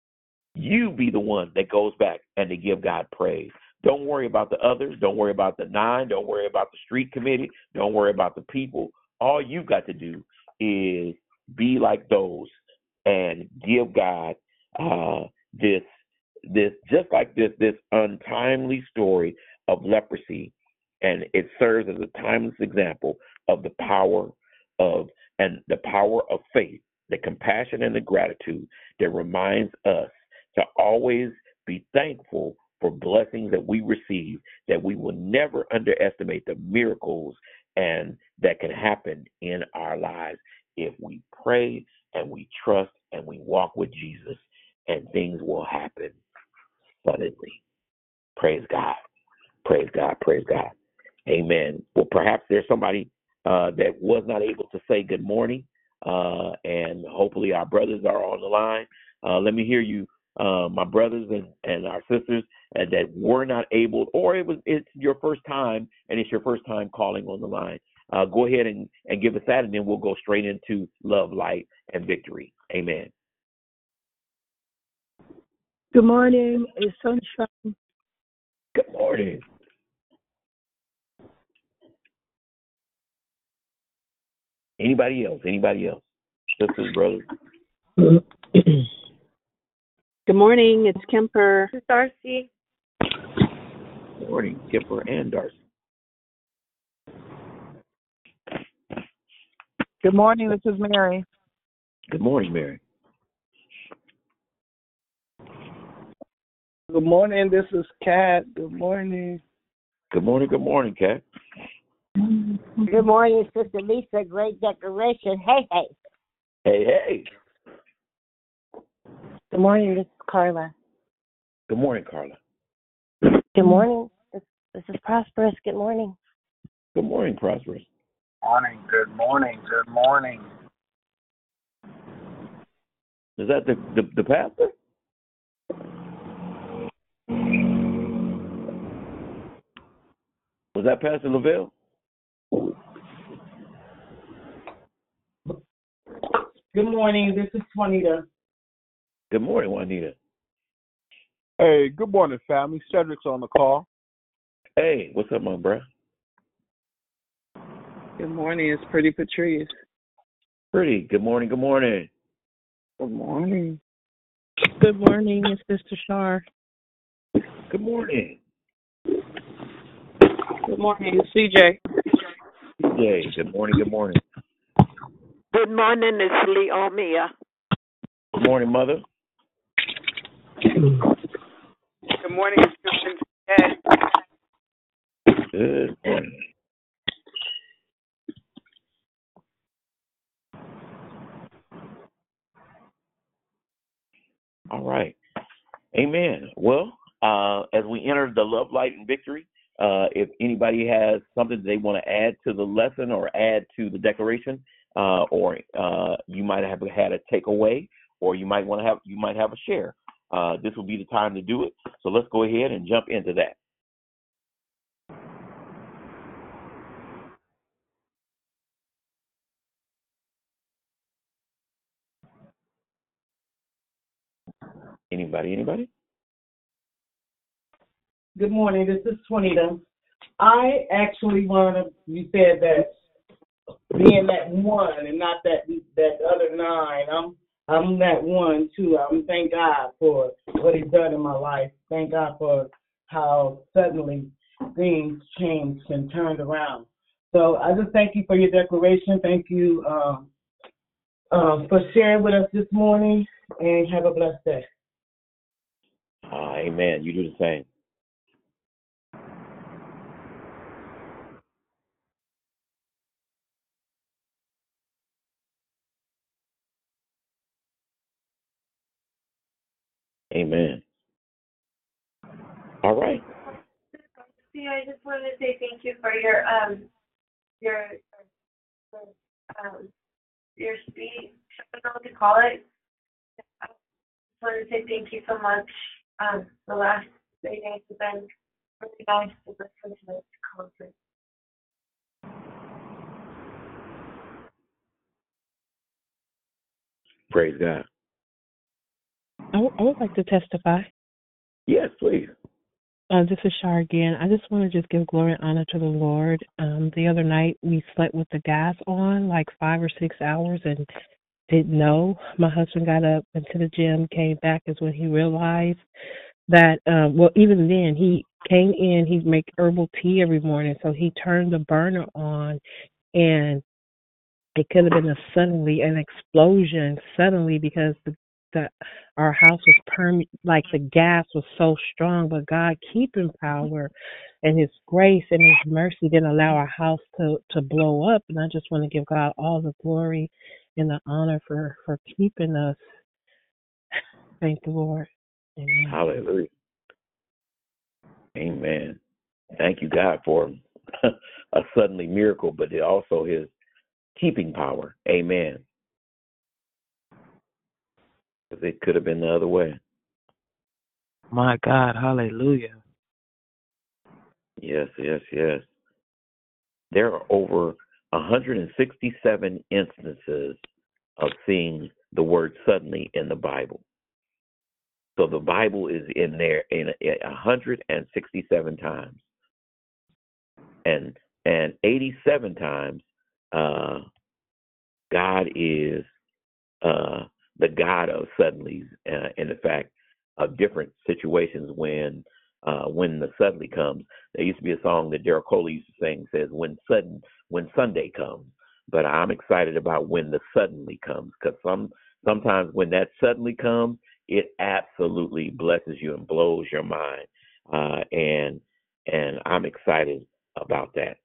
you be the one that goes back and to give God praise. Don't worry about the others. Don't worry about the nine. Don't worry about the street committee. Don't worry about the people. All you've got to do is be like those and give God uh, this, this, just like this, this untimely story of leprosy. And it serves as a timeless example of the power of, and the power of faith, the compassion and the gratitude that reminds us to always be thankful for blessings that we receive, that we will never underestimate the miracles and that can happen in our lives if we pray and we trust and we walk with Jesus, and things will happen suddenly. Praise God. Praise God. Praise God. Amen. Well, perhaps there's somebody uh, that was not able to say good morning, uh, and hopefully our brothers are on the line. Uh, let me hear you, uh, my brothers and, and our sisters uh, that were not able, or it was it's your first time and it's your first time calling on the line. Uh, go ahead and, and give us that, and then we'll go straight into love, light, and victory. Amen. Good morning. It's Sunshine. Good morning. Anybody else? Anybody else? Sisters, brothers. Good morning. It's Kemper. This is Darcy. Good morning, Kemper and Darcy. Good morning. This is Mary. Good morning, Mary. Good morning. This is Kat. Good morning. Good morning. Good morning, Kat. Good morning, Sister Lisa. Great decoration. Hey, hey. Hey, hey. Good morning. This is Carla. Good morning, Carla. Good morning. This, this is Prosperous. Good morning. Good morning, Prosperous. Morning. Good morning. Good morning. Is that the the, the pastor? Was that Pastor Lavelle? Good morning. This is Juanita. Good morning, Juanita. Hey, good morning, family. Cedric's on the call. Hey, what's up, my bro? Good morning. It's Pretty Patrice. Pretty. Good morning. Good morning. Good morning. Good morning. It's Sister Shar. Good morning. Good morning. It's C J. C J. Good morning. Good morning. Good morning. It's Leomia. Good morning, Mother. Good morning. It's Kristen. Good morning. All right. Amen. Well, uh, as we enter the love, light, and victory, uh, if anybody has something they want to add to the lesson or add to the declaration, uh, or uh, you might have had a takeaway, or you might want to have you might have a share, uh, this will be the time to do it. So let's go ahead and jump into that. Anybody? Anybody? Good morning. This is Juanita. I actually want to, you said that being that one and not that that other nine. I'm I'm that one too. I thank God for what He's done in my life. Thank God for how suddenly things changed and turned around. So I just thank you for your declaration. Thank you um, uh, for sharing with us this morning, and have a blessed day. Uh, amen. You do the same. Amen. All right. See, I just wanted to say thank you for your um your um your speech. I don't know what to call it. I just wanted to say thank you so much. Um, the last three days have been really nice to listen to this conference. Praise God. I, w- I would like to testify. Yes, please. Uh, this is Shar again. I just want to just give glory and honor to the Lord. Um, the other night we slept with the gas on like five or six hours and didn't know. My husband got up, went to the gym, came back is when he realized that, um, well, even then he came in, he'd make herbal tea every morning. So he turned the burner on and it could have been a suddenly, an explosion suddenly because the the our house was perm like the gas was so strong, but God keeping power and His grace and His mercy didn't allow our house to to blow up. And I just want to give God all the glory and the honor for for keeping us. Thank the Lord. Amen. Hallelujah. Amen. Thank you, God, for a suddenly miracle, but also His keeping power. Amen. Because it could have been the other way. My God, hallelujah. Yes, yes, yes. There are over one hundred sixty-seven instances of seeing the word suddenly in the Bible. So the Bible is in there in one hundred sixty-seven times. And and eighty-seven times uh, God is uh, the God of suddenlies, uh, in the fact of different situations when uh, when the suddenly comes. There used to be a song that Daryl Coley used to sing, says, when sudden when Sunday comes. But I'm excited about when the suddenly comes, because some sometimes when that suddenly comes, it absolutely blesses you and blows your mind. Uh, and and I'm excited about that.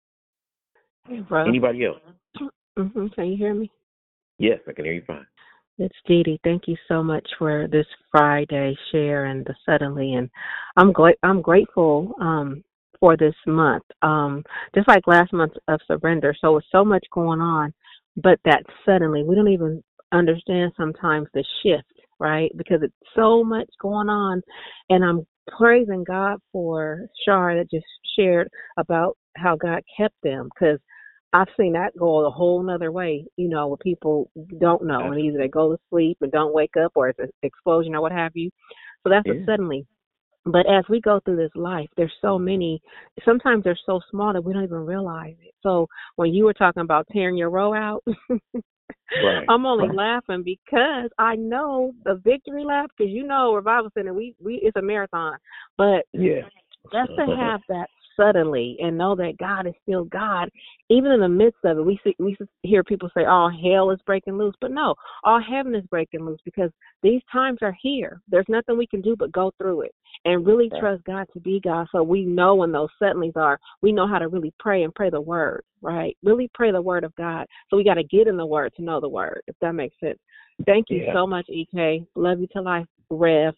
Hey, bro. Anybody else? Mm-hmm. Can you hear me? Yes, I can hear you fine. It's Dee Dee. Thank you so much for this Friday share and the suddenly. And I'm gla- I'm grateful um, for this month. Um, just like last month of surrender. So it's so much going on, but that suddenly we don't even understand sometimes the shift, right? Because it's so much going on, and I'm praising God for Shar that just shared about how God kept them, because I've seen that go a whole nother way, you know, where people don't know, and either they go to sleep and don't wake up, or it's an explosion or what have you. So that's Yeah. a suddenly. But as we go through this life, there's so many, sometimes they're so small that we don't even realize it. So when you were talking about tearing your row out, right. I'm only right. laughing because I know the victory lap, because you know, Revival Center, we, we it's a marathon. But yeah. just to have that suddenly and know that God is still God, even in the midst of it. We see, we hear people say, "Oh, hell is breaking loose," but no, all heaven is breaking loose, because these times are here. There's nothing we can do but go through it and really Right. trust God to be God. So we know when those suddenlies are, we know how to really pray and pray the word, right? Really pray the word of God. So we got to get in the word to know the word, if that makes sense. Thank you Yeah. so much, E K. Love you to life, Rev.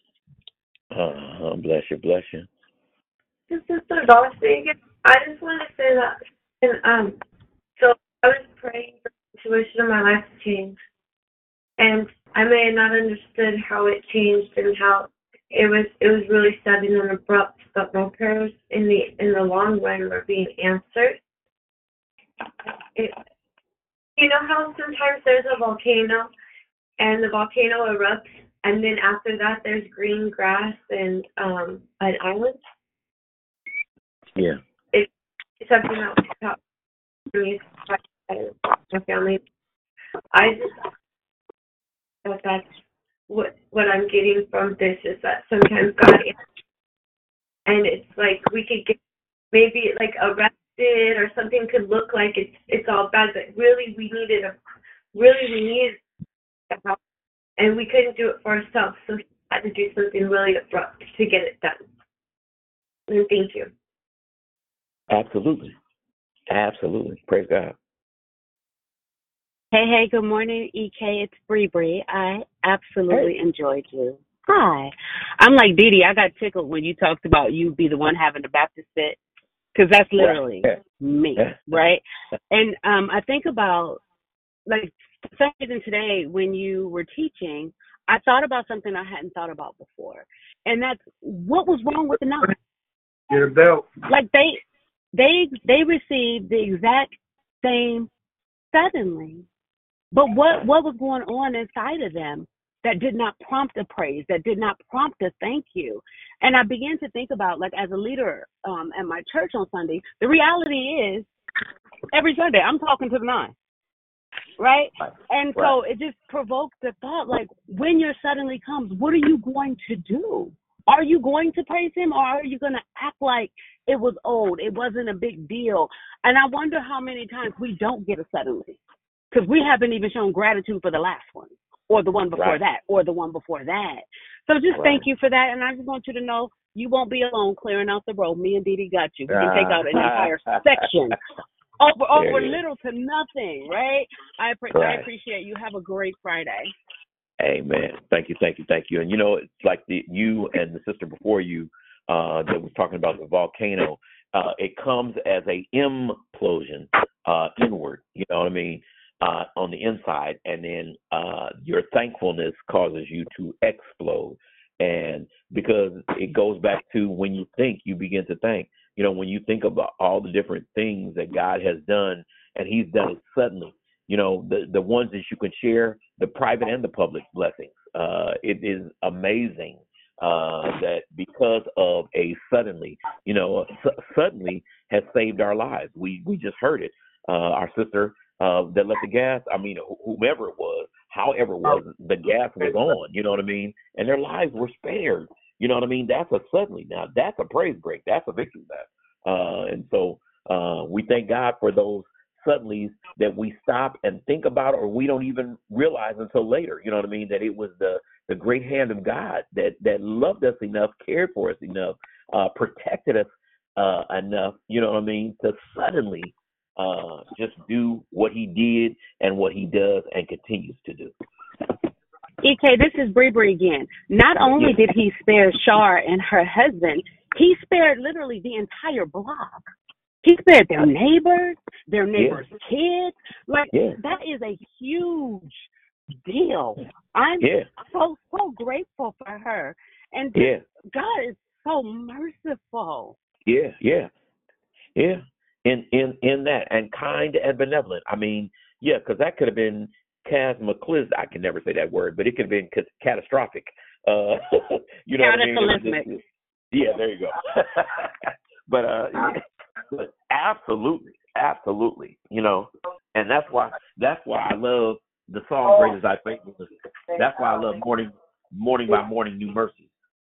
Uh, bless you, bless you. This is the Dolph speaking. I just want to say that, and um, so I was praying for the situation in my life to change, and I may have not understood how it changed and how it was. It was really sudden and abrupt, but my prayers in the in the long run were being answered. It, you know how sometimes there's a volcano, and the volcano erupts, and then after that there's green grass and um an island. Yeah. It, it's something that was taught to me by my family. I just thought that's what what I'm getting from this, is that sometimes God, and it's like we could get maybe like arrested or something could look like it's it's all bad, but really we needed a really we needed help, and we couldn't do it for ourselves, so we had to do something really abrupt to get it done. And thank you. Absolutely. Absolutely. Praise God. Hey, hey, good morning, E K. It's Bree Bree. I absolutely hey. enjoyed you. Hi. I'm like Dee Dee. I got tickled when you talked about you be the one having the Baptist fit, because that's literally right. me, right? And um, I think about, like, for some reason today when you were teaching, I thought about something I hadn't thought about before, and that's what was wrong with the nine. Get a belt. Like they, they, they received the exact same suddenly. But what, what was going on inside of them that did not prompt a praise, that did not prompt a thank you? And I began to think about, like, as a leader um, at my church on Sunday, the reality is every Sunday I'm talking to the nine, right? And so it just provoked the thought, like, when your suddenly comes, what are you going to do? Are you going to praise him, or are you going to act like it was old, it wasn't a big deal? And I wonder how many times we don't get a suddenly, because we haven't even shown gratitude for the last one, or the one before Right. that, or the one before that. So just Right. thank you for that, and I just want you to know you won't be alone clearing out the road. Me and Dee Dee got you. We can take out an entire section over over There it is. little to nothing, right? I appre- I Right. appreciate you. Have a great Friday. Amen. Thank you, thank you, thank you. And you know, it's like the you and the sister before you uh, that was talking about the volcano. Uh, it comes as a implosion uh, inward. You know what I mean? Uh, on the inside, and then uh, your thankfulness causes you to explode. And because it goes back to when you think, you begin to thank. You know, when you think about all the different things that God has done, and He's done it suddenly. You know, the the ones that you can share, the private and the public blessings. Uh, it is amazing uh, that because of a suddenly, you know, su- suddenly has saved our lives. We we just heard it. Uh, our sister uh, that left the gas. I mean, wh- whomever it was, however it was, the gas was on. You know what I mean? And their lives were spared. You know what I mean? That's a suddenly. Now that's a praise break. That's a victory lap. Uh, and so uh, we thank God for those suddenlies that we stop and think about, or we don't even realize until later. You know what I mean? That it was the the great hand of God that that loved us enough, cared for us enough, uh, protected us uh, enough. You know what I mean? To suddenly uh, just do what He did and what He does and continues to do. E K, this is Bree Bree again. Not only did He spare Shar and her husband, He spared literally the entire block. He spared their neighbors, their neighbors' yeah. kids. Like, yeah. that is a huge deal. I'm yeah. so, so grateful for her. And yeah. God is so merciful. Yeah, yeah, yeah. In, in, in that, and kind and benevolent. I mean, yeah, because that could have been cataclysmic. I can never say that word, but it could have been catastrophic. Uh, you know what I mean? Yeah, there you go. but, uh, yeah. But absolutely, absolutely, you know, and that's why that's why I love the song "Great Is Thy Faithfulness." That's why I love morning, morning by morning, new mercies.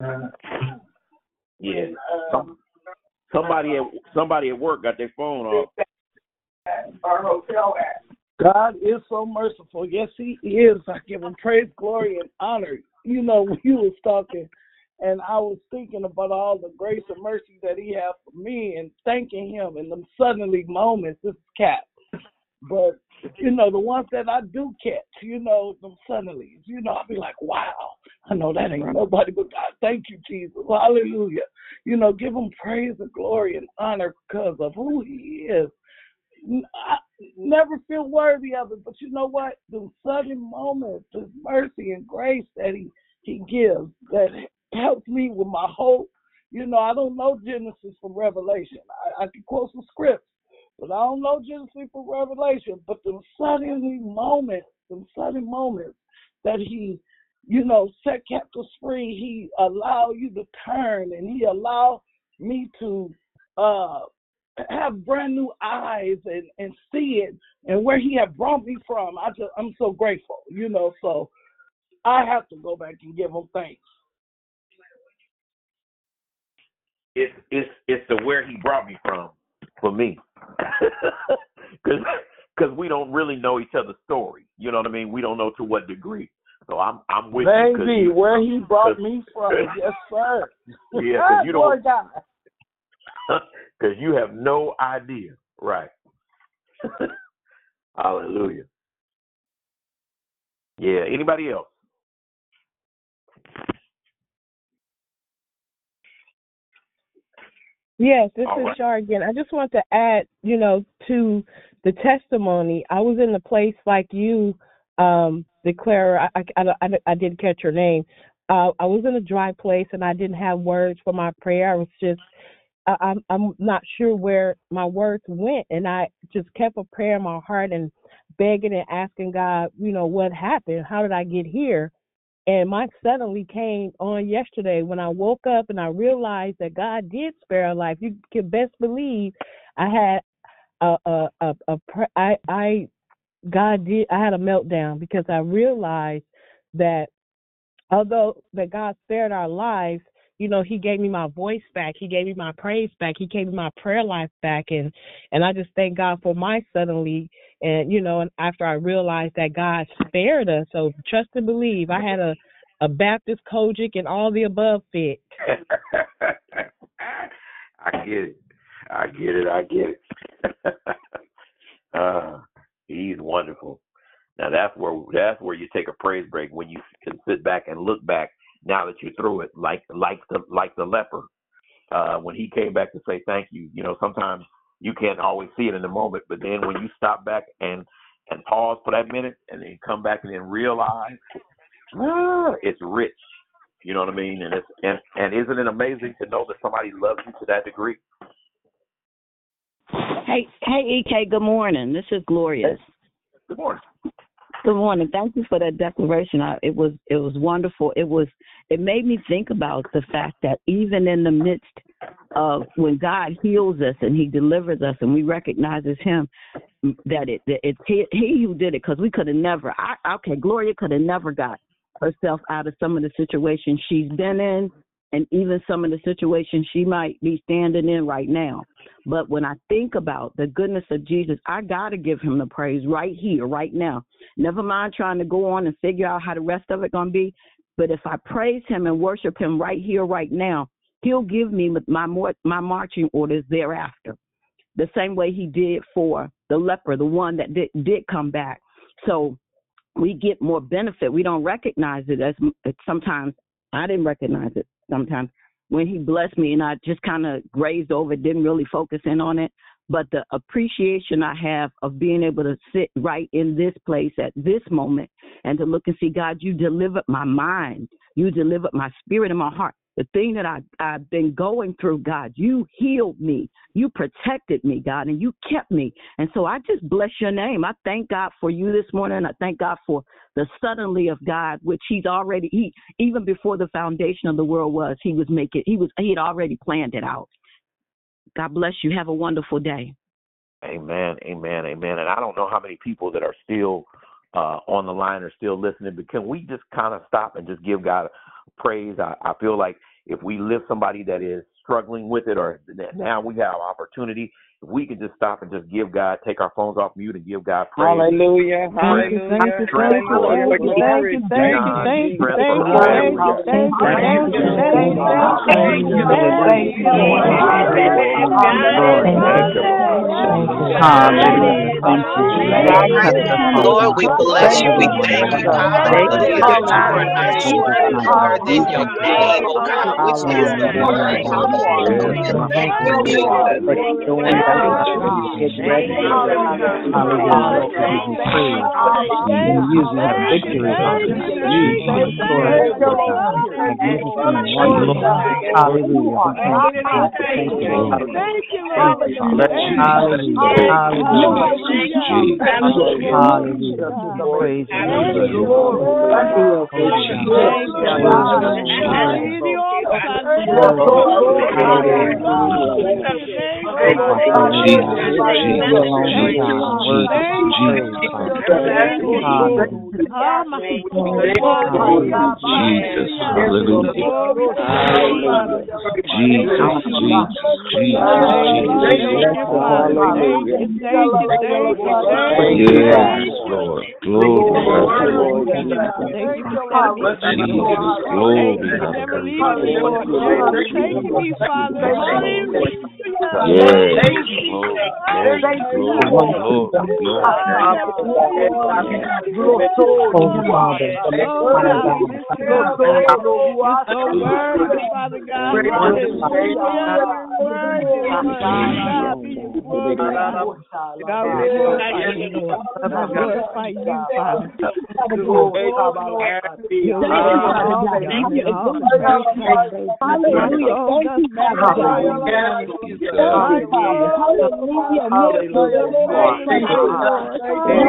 Yeah, Some, somebody at somebody at work got their phone off. Our hotel God is so merciful. Yes, He is. I give Him praise, glory, and honor. You know, when you was talking, and I was thinking about all the grace and mercy that He has for me and thanking Him in them suddenly moments. This is Cat. But, you know, the ones that I do catch, you know, them suddenlies, you know, I'll be like, wow, I know that ain't nobody but God. Thank you, Jesus. Hallelujah. You know, give Him praise and glory and honor because of who He is. I never feel worthy of it, but you know what? The sudden moments, His mercy and grace that He, he gives, that helps me with my hope. You know, I don't know Genesis from Revelation. I, I can quote some scripts, but I don't know Genesis from Revelation. But the suddenly moments, the sudden moments that He, you know, set captives free, He allow you to turn, and He allow me to uh, have brand new eyes and, and see it, and where He had brought me from. I just, I'm so grateful, you know. So I have to go back and give Him thanks. It's it's it's the where He brought me from for me, because because we don't really know each other's story. You know what I mean? We don't know to what degree. So I'm I'm with Maybe you. where He brought me from, yes sir. Yeah, because you don't. Because you have no idea, right? Hallelujah. Yeah. Anybody else? Yes, this All is right. Shar again. I just want to add, you know, to the testimony. I was in a place like you, um, Declare. I, I, I, I didn't catch your name. Uh, I was in a dry place and I didn't have words for my prayer. I was just, I, I'm, I'm not sure where my words went, and I just kept a prayer in my heart and begging and asking God, you know, what happened? How did I get here? And my suddenly came on yesterday when I woke up and I realized that God did spare a life. You can best believe I had a, a, a, a I, I, God did, I had a meltdown because I realized that although that God spared our lives, you know, he gave me my voice back. He gave me my praise back. He gave me my prayer life back. And, and I just thank God for my suddenly. And, you know, and after I realized that God spared us, so trust and believe. I had a, a Baptist, Kojic, and all the above fit. I get it. I get it. I get it. uh, he's wonderful. Now that's where that's where you take a praise break, when you can sit back and look back now that you're through it, like like the like the leper. Uh, when he came back to say thank you, you know, sometimes you can't always see it in the moment, but then when you stop back and and pause for that minute, and then come back and then realize, ah, it's rich. You know what I mean? And it's and, and isn't it amazing to know that somebody loves you to that degree? Hey, hey, E K. Good morning. This is Glorious. Good morning. Good morning. Thank you for that declaration. I, it was it was wonderful. It was it made me think about the fact that even in the midst of when God heals us and He delivers us and we recognizes Him, that it that it's he, he who did it, because we could have never. I, okay, Gloria could have never got herself out of some of the situations she's been in, and even some of the situations she might be standing in right now. But when I think about the goodness of Jesus, I got to give Him the praise right here, right now. Never mind trying to go on and figure out how the rest of it going to be. But if I praise Him and worship Him right here, right now, He'll give me my my marching orders thereafter. The same way He did for the leper, the one that did, did come back. So we get more benefit. We don't recognize it as sometimes. I didn't recognize it sometimes when He blessed me, and I just kind of grazed over it, didn't really focus in on it. But the appreciation I have of being able to sit right in this place at this moment and to look and see, God, you delivered my mind. You delivered my spirit and my heart. The thing that I, I've been going through, God, you healed me. You protected me, God, and you kept me. And so I just bless your name. I thank God for you this morning. I thank God for the suddenly of God, which He's already, he even before the foundation of the world was, He was making, He was, He had already planned it out. God bless you. Have a wonderful day. Amen, amen, amen. And I don't know how many people that are still uh, on the line are still listening, but can we just kind of stop and just give God praise? I, I feel like if we lift somebody that is struggling with it, or now we have opportunity, if we can just stop and just give God, take our phones off mute and give God praise. Hallelujah. Praise. Hallelujah. Thank you, thank you, thank you, thank you, thank you, thank you, thank you, thank you, thank you, thank you, thank you, Lord, we bless you. We thank you. Hallelujah. That you are not stronger than your name, oh God, which is the word. Hallelujah. Thank you, Jesus. Doing that, get ready. Hallelujah. To give you praise. And you usually have victory. You have glory. Magnificent and wonderful. Hallelujah. We thank you. Thank you. Thank you. Hallelujah. Hallelujah. Hallelujah. Praise the Jesus, hallelujah. Jesus, Jesus, Jesus, yes, Lord. Glory. Jesus, glory. Hallelujah. Hallelujah. Thank you, Lord.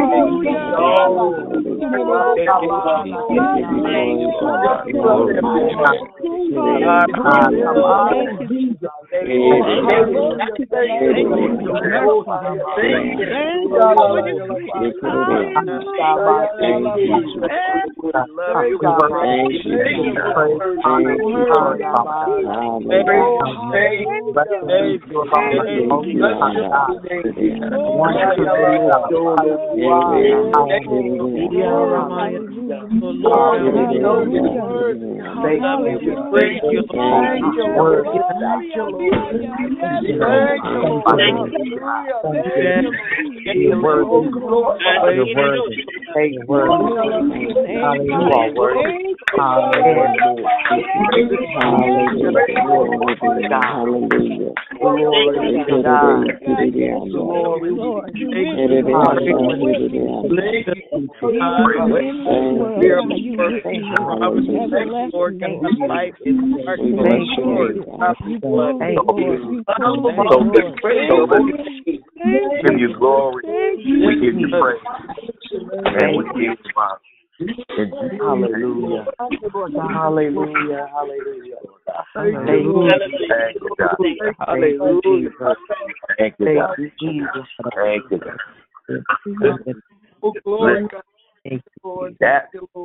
Give you glory. We give you praise. And we give you honor. Hallelujah. Hallelujah. Hallelujah. Thank you, God. Hallelujah. Thank you, God. Thank you, Jesus. Thank you, God. Listen, that,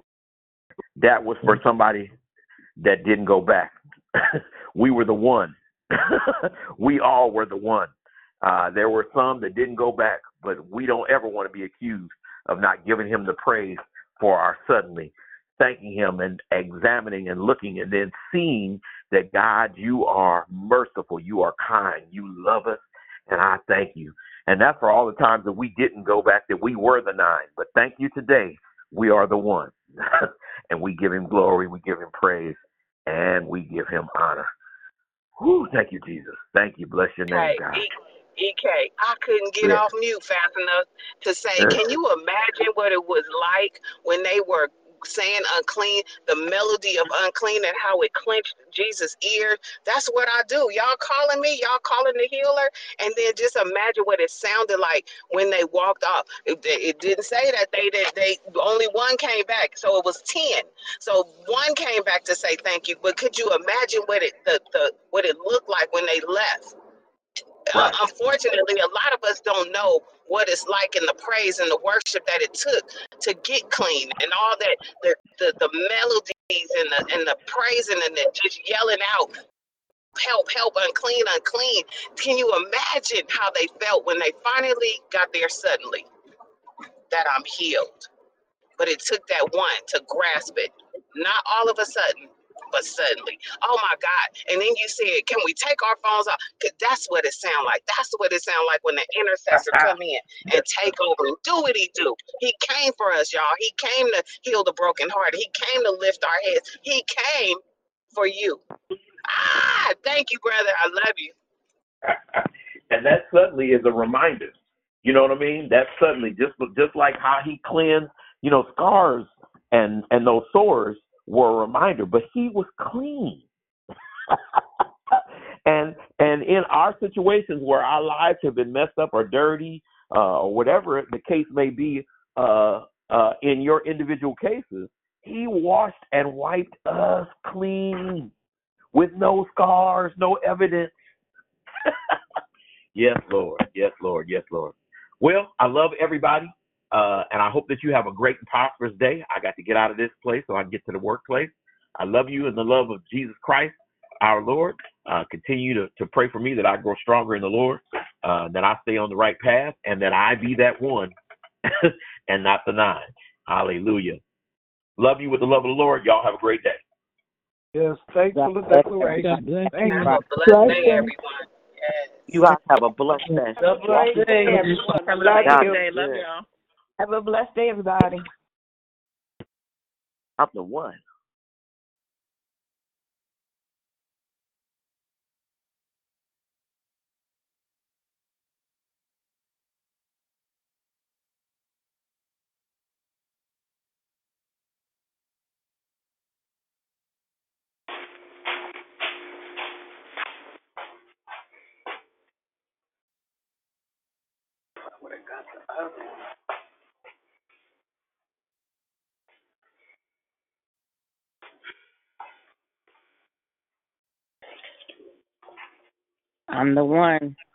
that was for somebody that didn't go back. We were the one. We all were the one. Uh, there were some that didn't go back, but we don't ever want to be accused of not giving him the praise for our suddenly, thanking him and examining and looking and then seeing that, God, you are merciful, you are kind, you love us, and I thank you. And that's for all the times that we didn't go back, that we were the nine. But thank you today, we are the one. And we give him glory, we give him praise, and we give him honor. Whew, thank you, Jesus. Thank you. Bless your name, Hey, God. E- EK, I couldn't get Yeah. off mute fast enough to say, Yeah. can you imagine what it was like when they were saying unclean, the melody of unclean and how it clenched Jesus' ears? That's what I do. Y'all calling me, y'all calling the healer, and then just imagine what it sounded like when they walked off. It, it didn't say that they that they only one came back, so it was ten. So one came back to say thank you. But could you imagine what it the, the what it looked like when they left? Uh, Right. unfortunately, a lot of us don't know what it's like in the praise and the worship that it took to get clean and all that, the the, the melodies and the and the praising and the just yelling out, help, help, unclean, unclean. Can you imagine how they felt when they finally got there suddenly that I'm healed? But it took that one to grasp it. Not all of a sudden, but suddenly. Oh my God. And then you said, can we take our phones off? 'Cause that's what it sounds like. That's what it sounds like when the intercessor come in and take over and do what he do. He came for us, y'all. He came to heal the broken heart. He came to lift our heads. He came for you. Ah, thank you, brother. I love you. And that suddenly is a reminder. You know what I mean? That suddenly, just just like how he cleansed, you know, scars and and those sores were a reminder, but he was clean. and and in our situations where our lives have been messed up or dirty, uh, or whatever the case may be, uh, uh, in your individual cases, he washed and wiped us clean with no scars, no evidence. Yes, Lord. Yes, Lord. Yes, Lord. Well, I love everybody, uh, and I hope that you have a great and prosperous day. I got to get out of this place so I can get to the workplace. I love you in the love of Jesus Christ, our Lord. Uh, continue to, to pray for me that I grow stronger in the Lord, uh, that I stay on the right path, and that I be that one and not the nine. Hallelujah. Love you with the love of the Lord. Y'all have a great day. Yes, thanks for the declaration. Thank you. Have a blessed day, everyone. Yes. You guys have a blessed day. Have a blessed day, everyone. Have a blessed day. Love good. y'all. Have a blessed day, everybody. I'm the one. I'm the one.